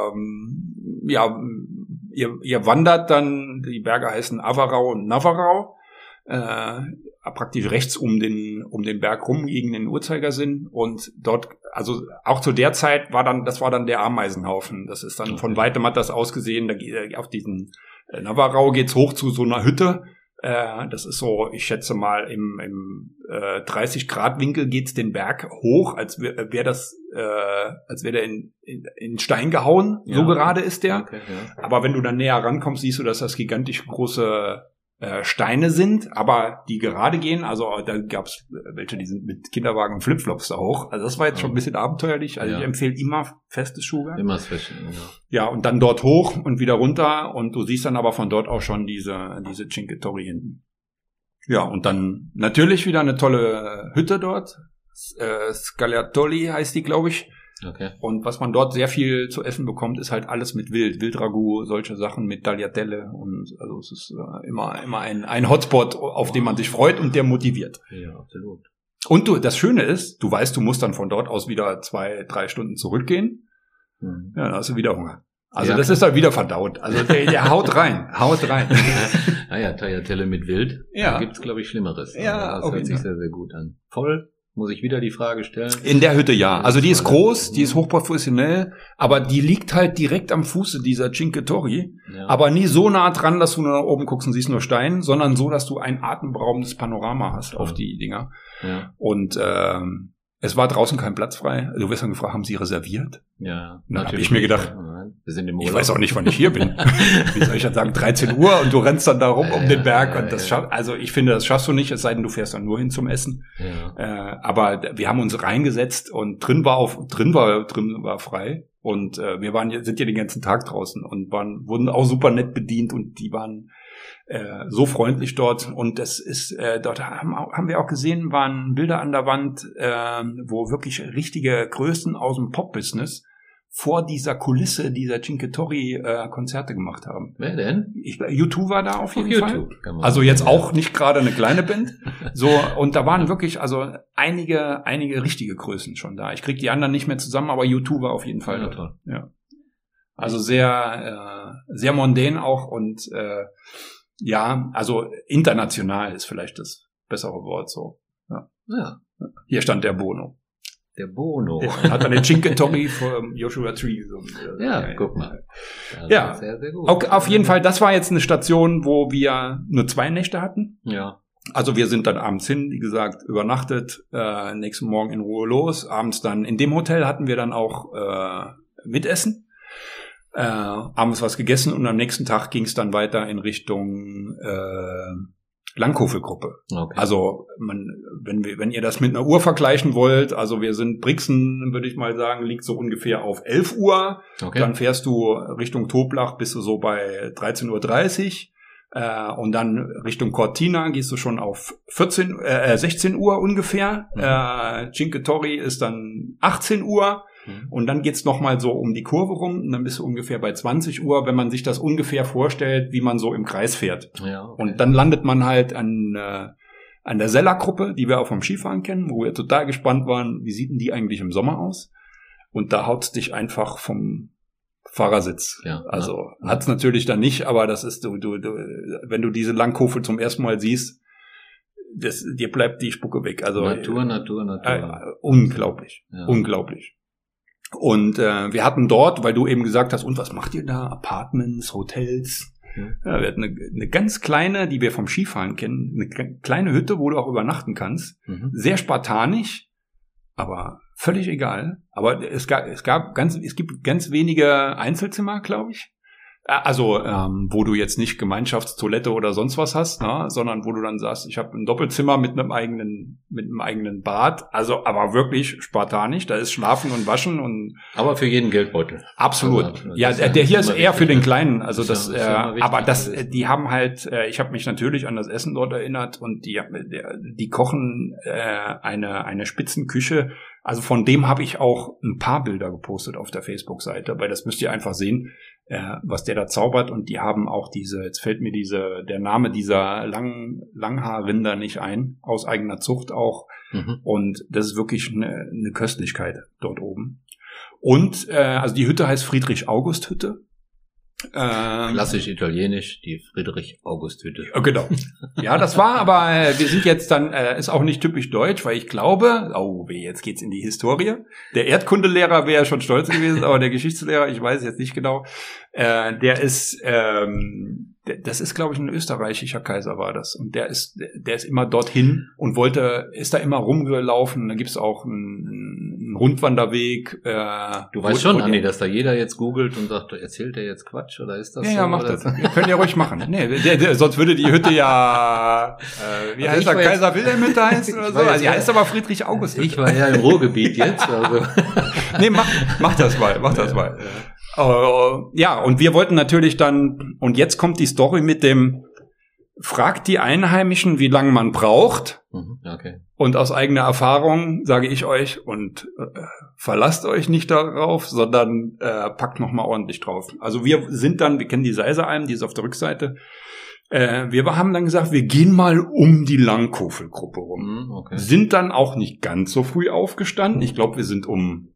Ihr wandert dann, die Berge heißen Avarau und Navarau. Praktisch rechts um den Berg rum gegen den Uhrzeigersinn und dort, also auch zu der Zeit das war dann der Ameisenhaufen. Das ist dann von weitem hat das ausgesehen, auf diesen Navarau geht's hoch zu so einer Hütte. Das ist so, ich schätze mal im 30-Grad-Winkel geht's den Berg hoch, als wäre der in Stein gehauen. Ja. So gerade ist der. Okay, ja. Aber wenn du dann näher rankommst, siehst du, dass das gigantisch große Steine sind, aber die gerade gehen, also da gab's welche, die sind mit Kinderwagen und Flipflops da hoch. Also das war jetzt schon ein bisschen abenteuerlich. Also ich empfehle immer festes Schuhwerk. Immer das Feste, ja, und dann dort hoch und wieder runter und du siehst dann aber von dort auch schon diese Cinque Torri hinten. Ja, und dann natürlich wieder eine tolle Hütte dort. Scagliatoli heißt die, glaube ich. Okay. Und was man dort sehr viel zu essen bekommt, ist halt alles mit Wildragout, solche Sachen mit Tagliatelle und also es ist immer ein Hotspot, auf den man sich freut und der motiviert. Ja, absolut. Und das Schöne ist, du weißt, du musst dann von dort aus wieder 2-3 Stunden zurückgehen. Ja, dann hast du wieder Hunger. Also das ist dann wieder verdaut. Also der haut rein. Naja, Tagliatelle mit Wild. Ja. Da gibt's, glaube ich, Schlimmeres. Ja, das hört sich sehr, sehr gut an. Voll. Muss ich wieder die Frage stellen? In der Hütte, ja. Also die ist groß, die ist hochprofessionell, aber die liegt halt direkt am Fuße dieser Cinque Torri, aber nie so nah dran, dass du nur nach oben guckst und siehst nur Stein, sondern so, dass du ein atemberaubendes Panorama hast auf die Dinger. Ja. Und es war draußen kein Platz frei. Du wirst dann gefragt, haben sie reserviert? Ja. Dann habe ich mir gedacht, wir sind im Urlaub. Ich weiß auch nicht, wann ich hier bin. Wie soll ich dann sagen, 13 Uhr und du rennst dann da rum um den Berg und also ich finde, das schaffst du nicht, es sei denn, du fährst dann nur hin zum Essen. Ja. Aber wir haben uns reingesetzt und drin war frei und wir sind ja den ganzen Tag draußen und wurden auch super nett bedient und die waren so freundlich dort und das ist dort haben wir auch gesehen, waren Bilder an der Wand, wo wirklich richtige Größen aus dem Pop-Business vor dieser Kulisse dieser Cinque Torri Konzerte gemacht haben. Wer denn? U2 war da auf jeden Fall. Also jetzt auch nicht gerade eine kleine Band. So, und da waren wirklich also einige richtige Größen schon da. Ich krieg die anderen nicht mehr zusammen, aber U2 war auf jeden Fall da. Toll. Ja. Also sehr mondän auch und ja, also international ist vielleicht das bessere Wort so. Ja. Hier stand der Bono. Der Bono. Ja, hat dann den Cinque Torri vom Joshua Tree. So, guck mal. Ja, sehr, sehr gut. Auf jeden Fall, das war jetzt eine Station, wo wir nur 2 Nächte hatten. Ja. Also wir sind dann abends hin, wie gesagt, übernachtet, nächsten Morgen in Ruhe los. Abends dann, in dem Hotel hatten wir dann auch Mitessen. Abends was gegessen und am nächsten Tag ging es dann weiter in Richtung Langkofelgruppe. Okay. Also wenn ihr das mit einer Uhr vergleichen wollt, also wir sind Brixen, würde ich mal sagen, liegt so ungefähr auf 11 Uhr. Okay. Dann fährst du Richtung Toblach, bist du so bei 13:30 Uhr. Und dann Richtung Cortina gehst du schon auf 16 Uhr ungefähr. Cinque Torri ist dann 18 Uhr. Und dann geht's nochmal so um die Kurve rum und dann bist du ungefähr bei 20 Uhr, wenn man sich das ungefähr vorstellt, wie man so im Kreis fährt. Ja, okay. Und dann landet man halt an der Sella-Gruppe, die wir auch vom Skifahren kennen, wo wir total gespannt waren, wie sieht denn die eigentlich im Sommer aus? Und da haut's dich einfach vom Fahrersitz. Ja, also hat's natürlich dann nicht, aber das ist wenn du diese Langkofel zum ersten Mal siehst, dir bleibt die Spucke weg. Also Natur. Unglaublich. Ja. Unglaublich. Und wir hatten dort, weil du eben gesagt hast, und was macht ihr da? Apartments, Hotels? Ja, wir hatten eine ganz kleine, die wir vom Skifahren kennen, eine kleine Hütte, wo du auch übernachten kannst. Sehr spartanisch, aber völlig egal. Aber es gibt ganz wenige Einzelzimmer, glaube ich. Also, wo du jetzt nicht Gemeinschaftstoilette oder sonst was hast, ne, sondern wo du dann sagst, ich habe ein Doppelzimmer mit einem eigenen Bad. Also, aber wirklich spartanisch. Da ist Schlafen und Waschen und. Aber für jeden Geldbeutel. Absolut. Also, ja, der hier ist eher für den Kleinen. Also die haben halt, ich habe mich natürlich an das Essen dort erinnert und die kochen eine Spitzenküche. Also von dem habe ich auch ein paar Bilder gepostet auf der Facebook-Seite, weil das müsst ihr einfach sehen, was der da zaubert. Und die haben auch jetzt fällt mir der Name dieser Langhaarrinder nicht ein, aus eigener Zucht auch. Und das ist wirklich eine Köstlichkeit dort oben. Und also die Hütte heißt Friedrich-August-Hütte. Klassisch italienisch, die Friedrich-August-Hütte. Genau. Ja, das war, aber wir sind jetzt dann, ist auch nicht typisch deutsch, weil ich glaube, jetzt geht's in die Historie. Der Erdkundelehrer wäre schon stolz gewesen, aber der Geschichtslehrer, ich weiß jetzt nicht genau, der ist, das ist, glaube ich, ein österreichischer Kaiser war das. Und der ist immer dorthin und ist da immer rumgelaufen. Da gibt's auch einen Rundwanderweg. Du weißt schon, Andi, dass da jeder jetzt googelt und sagt, erzählt der jetzt Quatsch oder ist das so? Ja, macht das. Könnt ihr ruhig machen. Nee, sonst würde die Hütte ja, wie heißt der, Kaiser Wilhelm Hütte heißt oder so? Also, die heißt aber Friedrich August Hütte. Ich war ja im Ruhrgebiet jetzt. Also. Nee, mach das mal, mal. Ja, und wir wollten natürlich dann, und jetzt kommt die Story mit dem, fragt die Einheimischen, wie lange man braucht. Okay. Und aus eigener Erfahrung sage ich euch, und verlasst euch nicht darauf, sondern packt nochmal ordentlich drauf. Also wir kennen die Seiseralm, die ist auf der Rückseite. Wir haben dann gesagt, wir gehen mal um die Langkofelgruppe rum. Okay. Sind dann auch nicht ganz so früh aufgestanden. Ich glaube, wir sind um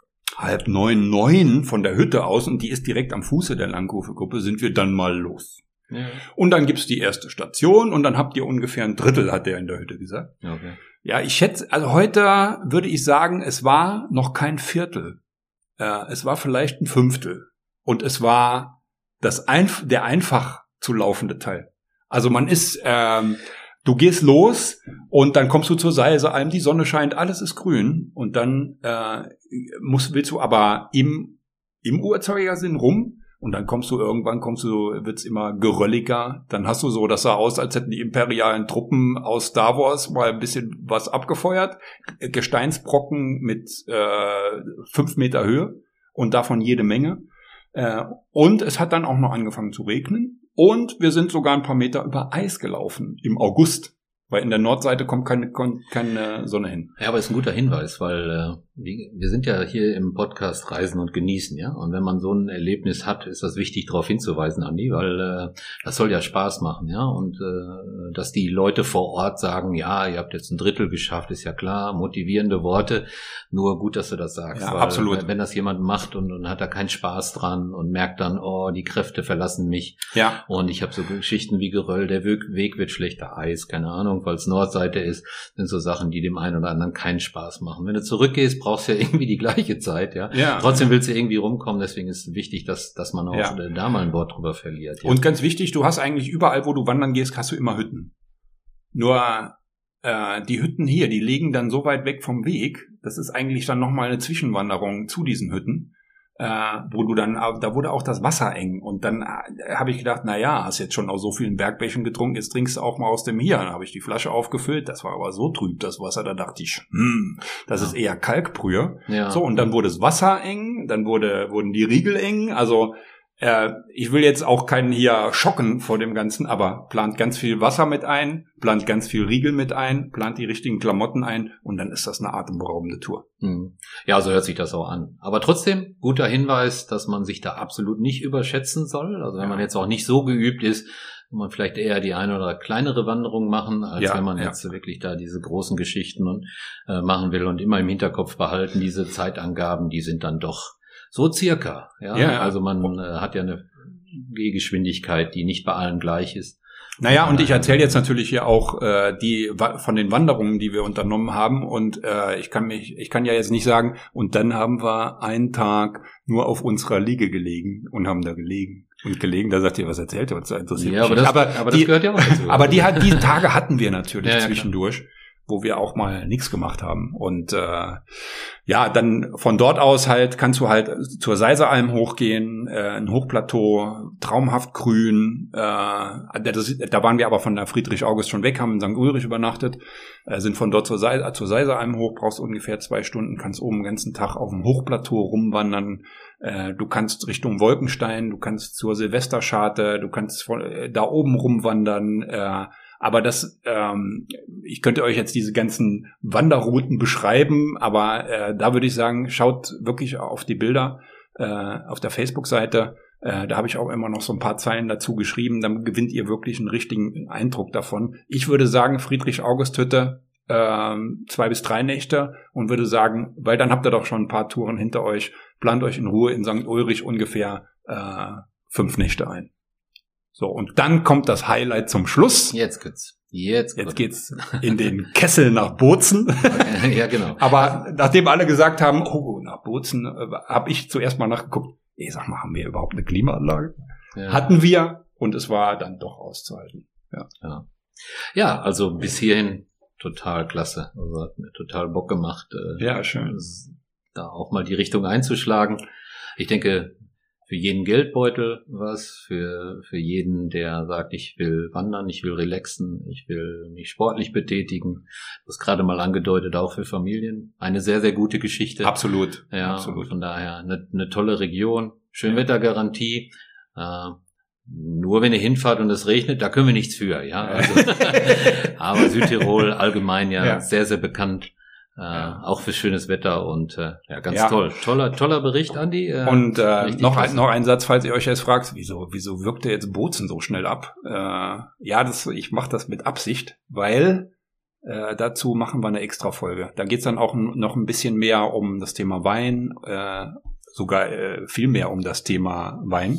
8:30 von der Hütte aus, und die ist direkt am Fuße der Langkofelgruppe, sind wir dann mal los. Ja. Und dann gibt's die erste Station und dann habt ihr ungefähr ein Drittel, hat der in der Hütte gesagt. Okay. Ja, ich schätze, also heute würde ich sagen, es war noch kein Viertel. Es war vielleicht ein Fünftel. Und es war der einfach zu laufende Teil. Also man ist, du gehst los und dann kommst du zur Seiseralm, die Sonne scheint, alles ist grün. Und dann willst du aber im Uhrzeigersinn rum. Und dann wird's immer gerölliger. Dann hast du so, das sah aus, als hätten die imperialen Truppen aus Star Wars mal ein bisschen was abgefeuert. Gesteinsbrocken mit 5 Meter Höhe und davon jede Menge. Und es hat dann auch noch angefangen zu regnen. Und wir sind sogar ein paar Meter über Eis gelaufen im August. Weil in der Nordseite kommt keine Sonne hin. Ja, aber ist ein guter Hinweis, weil wir sind ja hier im Podcast Reisen und Genießen, ja. Und wenn man so ein Erlebnis hat, ist das wichtig, darauf hinzuweisen, Andi, weil das soll ja Spaß machen, ja. Und dass die Leute vor Ort sagen, ja, ihr habt jetzt ein Drittel geschafft, ist ja klar, motivierende Worte. Nur gut, dass du das sagst. Ja, weil, absolut. Wenn das jemand macht und hat da keinen Spaß dran und merkt dann, oh, die Kräfte verlassen mich. Ja. Und ich habe so Geschichten wie Geröll, der Weg wird schlechter, Eis, keine Ahnung, weil es Nordseite ist, sind so Sachen, die dem einen oder anderen keinen Spaß machen. Wenn du zurückgehst, brauchst du ja irgendwie die gleiche Zeit, ja. Trotzdem willst du irgendwie rumkommen, deswegen ist es wichtig, dass man auch da mal ein Wort drüber verliert. Ja. Und ganz wichtig, du hast eigentlich überall, wo du wandern gehst, hast du immer Hütten. Nur die Hütten hier, die liegen dann so weit weg vom Weg, das ist eigentlich dann nochmal eine Zwischenwanderung zu diesen Hütten, wo du dann, da wurde auch das Wasser eng. Und dann habe ich gedacht, hast jetzt schon aus so vielen Bergbächen getrunken, jetzt trinkst du auch mal aus dem hier. Dann habe ich die Flasche aufgefüllt, das war aber so trüb, das Wasser, da dachte ich, das ist eher Kalkbrühe. Ja. So, und dann wurde das Wasser eng, dann wurden die Riegel eng, also ich will jetzt auch keinen hier schocken vor dem Ganzen, aber plant ganz viel Wasser mit ein, plant ganz viel Riegel mit ein, plant die richtigen Klamotten ein und dann ist das eine atemberaubende Tour. Ja, so hört sich das auch an. Aber trotzdem, guter Hinweis, dass man sich da absolut nicht überschätzen soll. Also wenn man jetzt auch nicht so geübt ist, kann man vielleicht eher die eine oder kleinere Wanderung machen, als wenn man jetzt wirklich da diese großen Geschichten machen will und immer im Hinterkopf behalten, diese Zeitangaben, die sind dann doch so circa, also man hat ja eine Gehgeschwindigkeit, die nicht bei allen gleich ist. Und ich erzähle jetzt natürlich hier auch von den Wanderungen, die wir unternommen haben und ich kann ja jetzt nicht sagen, und dann haben wir einen Tag nur auf unserer Liege gelegen und haben da gelegen. Da sagt ihr, was erzählt ihr? Das interessiert mich nicht. Aber das gehört ja auch dazu. Aber diese Tage hatten wir natürlich zwischendurch. Klar. Wo wir auch mal nichts gemacht haben. Und dann von dort aus kannst du zur Seiseralm hochgehen, ein Hochplateau, traumhaft grün. Da waren wir aber von der Friedrich-August schon weg, haben in St. Ulrich übernachtet, sind von dort zur Seiseralm hoch, brauchst ungefähr 2 Stunden, kannst oben den ganzen Tag auf dem Hochplateau rumwandern. Du kannst Richtung Wolkenstein, du kannst zur Silvesterscharte, du kannst da oben rumwandern. Aber ich könnte euch jetzt diese ganzen Wanderrouten beschreiben, aber da würde ich sagen, schaut wirklich auf die Bilder auf der Facebook-Seite. Da habe ich auch immer noch so ein paar Zeilen dazu geschrieben. Dann gewinnt ihr wirklich einen richtigen Eindruck davon. Ich würde sagen, Friedrich-August-Hütte 2 bis 3 Nächte und würde sagen, weil dann habt ihr doch schon ein paar Touren hinter euch, plant euch in Ruhe in St. Ulrich ungefähr 5 Nächte ein. So, und dann kommt das Highlight zum Schluss. Jetzt geht's in den Kessel nach Bozen. Ja, genau. Aber nachdem alle gesagt haben, nach Bozen, habe ich zuerst mal nachgeguckt, sag mal, haben wir überhaupt eine Klimaanlage? Ja. Hatten wir, und es war dann doch auszuhalten. Ja, also bis hierhin total klasse. Also hat mir total Bock gemacht, schön. Da auch mal die Richtung einzuschlagen. Ich denke, für jeden Geldbeutel was, für jeden, der sagt, ich will wandern, ich will relaxen, ich will mich sportlich betätigen. Das gerade mal angedeutet, auch für Familien. Eine sehr, sehr gute Geschichte. Absolut. Ja, absolut. Von daher eine tolle Region, Schönwettergarantie. Nur wenn ihr hinfahrt und es regnet, da können wir nichts für, ja. Also, aber Südtirol allgemein sehr, sehr bekannt. Auch für schönes Wetter und ganz toll. Toller Bericht, Andi. Und noch ein Satz, falls ihr euch jetzt fragt, wieso wirkt der jetzt Bozen so schnell ab? Ich mache das mit Absicht, weil dazu machen wir eine Extra-Folge. Da geht's dann auch noch ein bisschen mehr um das Thema Wein, sogar viel mehr um das Thema Wein.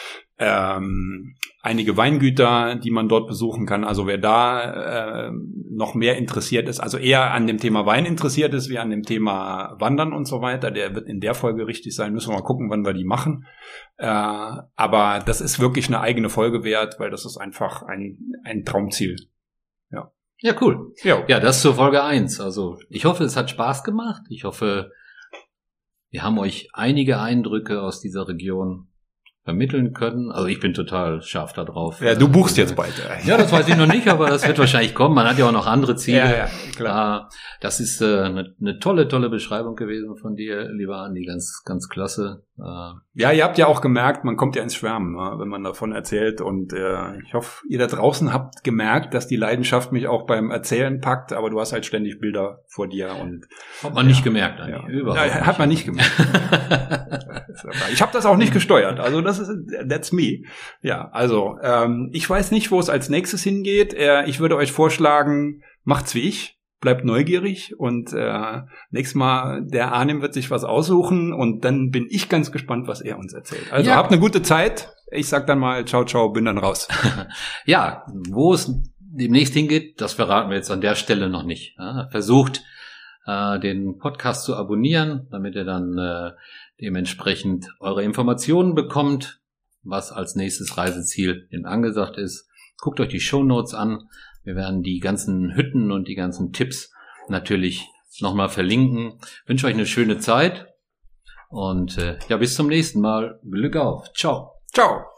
Einige Weingüter, die man dort besuchen kann. Also wer da noch mehr interessiert ist, also eher an dem Thema Wein interessiert ist, wie an dem Thema Wandern und so weiter, der wird in der Folge richtig sein. Müssen wir mal gucken, wann wir die machen. Aber das ist wirklich eine eigene Folge wert, weil das ist einfach ein Traumziel. Ja, cool. Ja, das zur Folge 1. Also ich hoffe, es hat Spaß gemacht. Ich hoffe, wir haben euch einige Eindrücke aus dieser Region vermitteln können. Also ich bin total scharf da drauf. Ja, du buchst jetzt bald. Ja, das weiß ich noch nicht, aber das wird wahrscheinlich kommen. Man hat ja auch noch andere Ziele. Ja, klar. Das ist eine tolle Beschreibung gewesen von dir, lieber Andi. Ganz, ganz klasse. Ja, ihr habt ja auch gemerkt, man kommt ja ins Schwärmen, ne, wenn man davon erzählt. Und ich hoffe, ihr da draußen habt gemerkt, dass die Leidenschaft mich auch beim Erzählen packt. Aber du hast halt ständig Bilder vor dir. Und hat man nicht gemerkt, Andi. Ja. Überhaupt Ja, hat man nicht gemerkt. Ich habe das auch nicht gesteuert. Also that's me. Ja, also ich weiß nicht, wo es als nächstes hingeht. Ich würde euch vorschlagen, macht's wie ich, bleibt neugierig und nächstes Mal der Arnim wird sich was aussuchen und dann bin ich ganz gespannt, was er uns erzählt. Also habt eine gute Zeit. Ich sag dann mal ciao, bin dann raus. Ja, wo es demnächst hingeht, das verraten wir jetzt an der Stelle noch nicht. Ja, versucht den Podcast zu abonnieren, damit ihr dann dementsprechend eure Informationen bekommt, was als nächstes Reiseziel eben angesagt ist. Guckt euch die Shownotes an. Wir werden die ganzen Hütten und die ganzen Tipps natürlich nochmal verlinken. Ich wünsche euch eine schöne Zeit und bis zum nächsten Mal. Glück auf. Ciao. Ciao.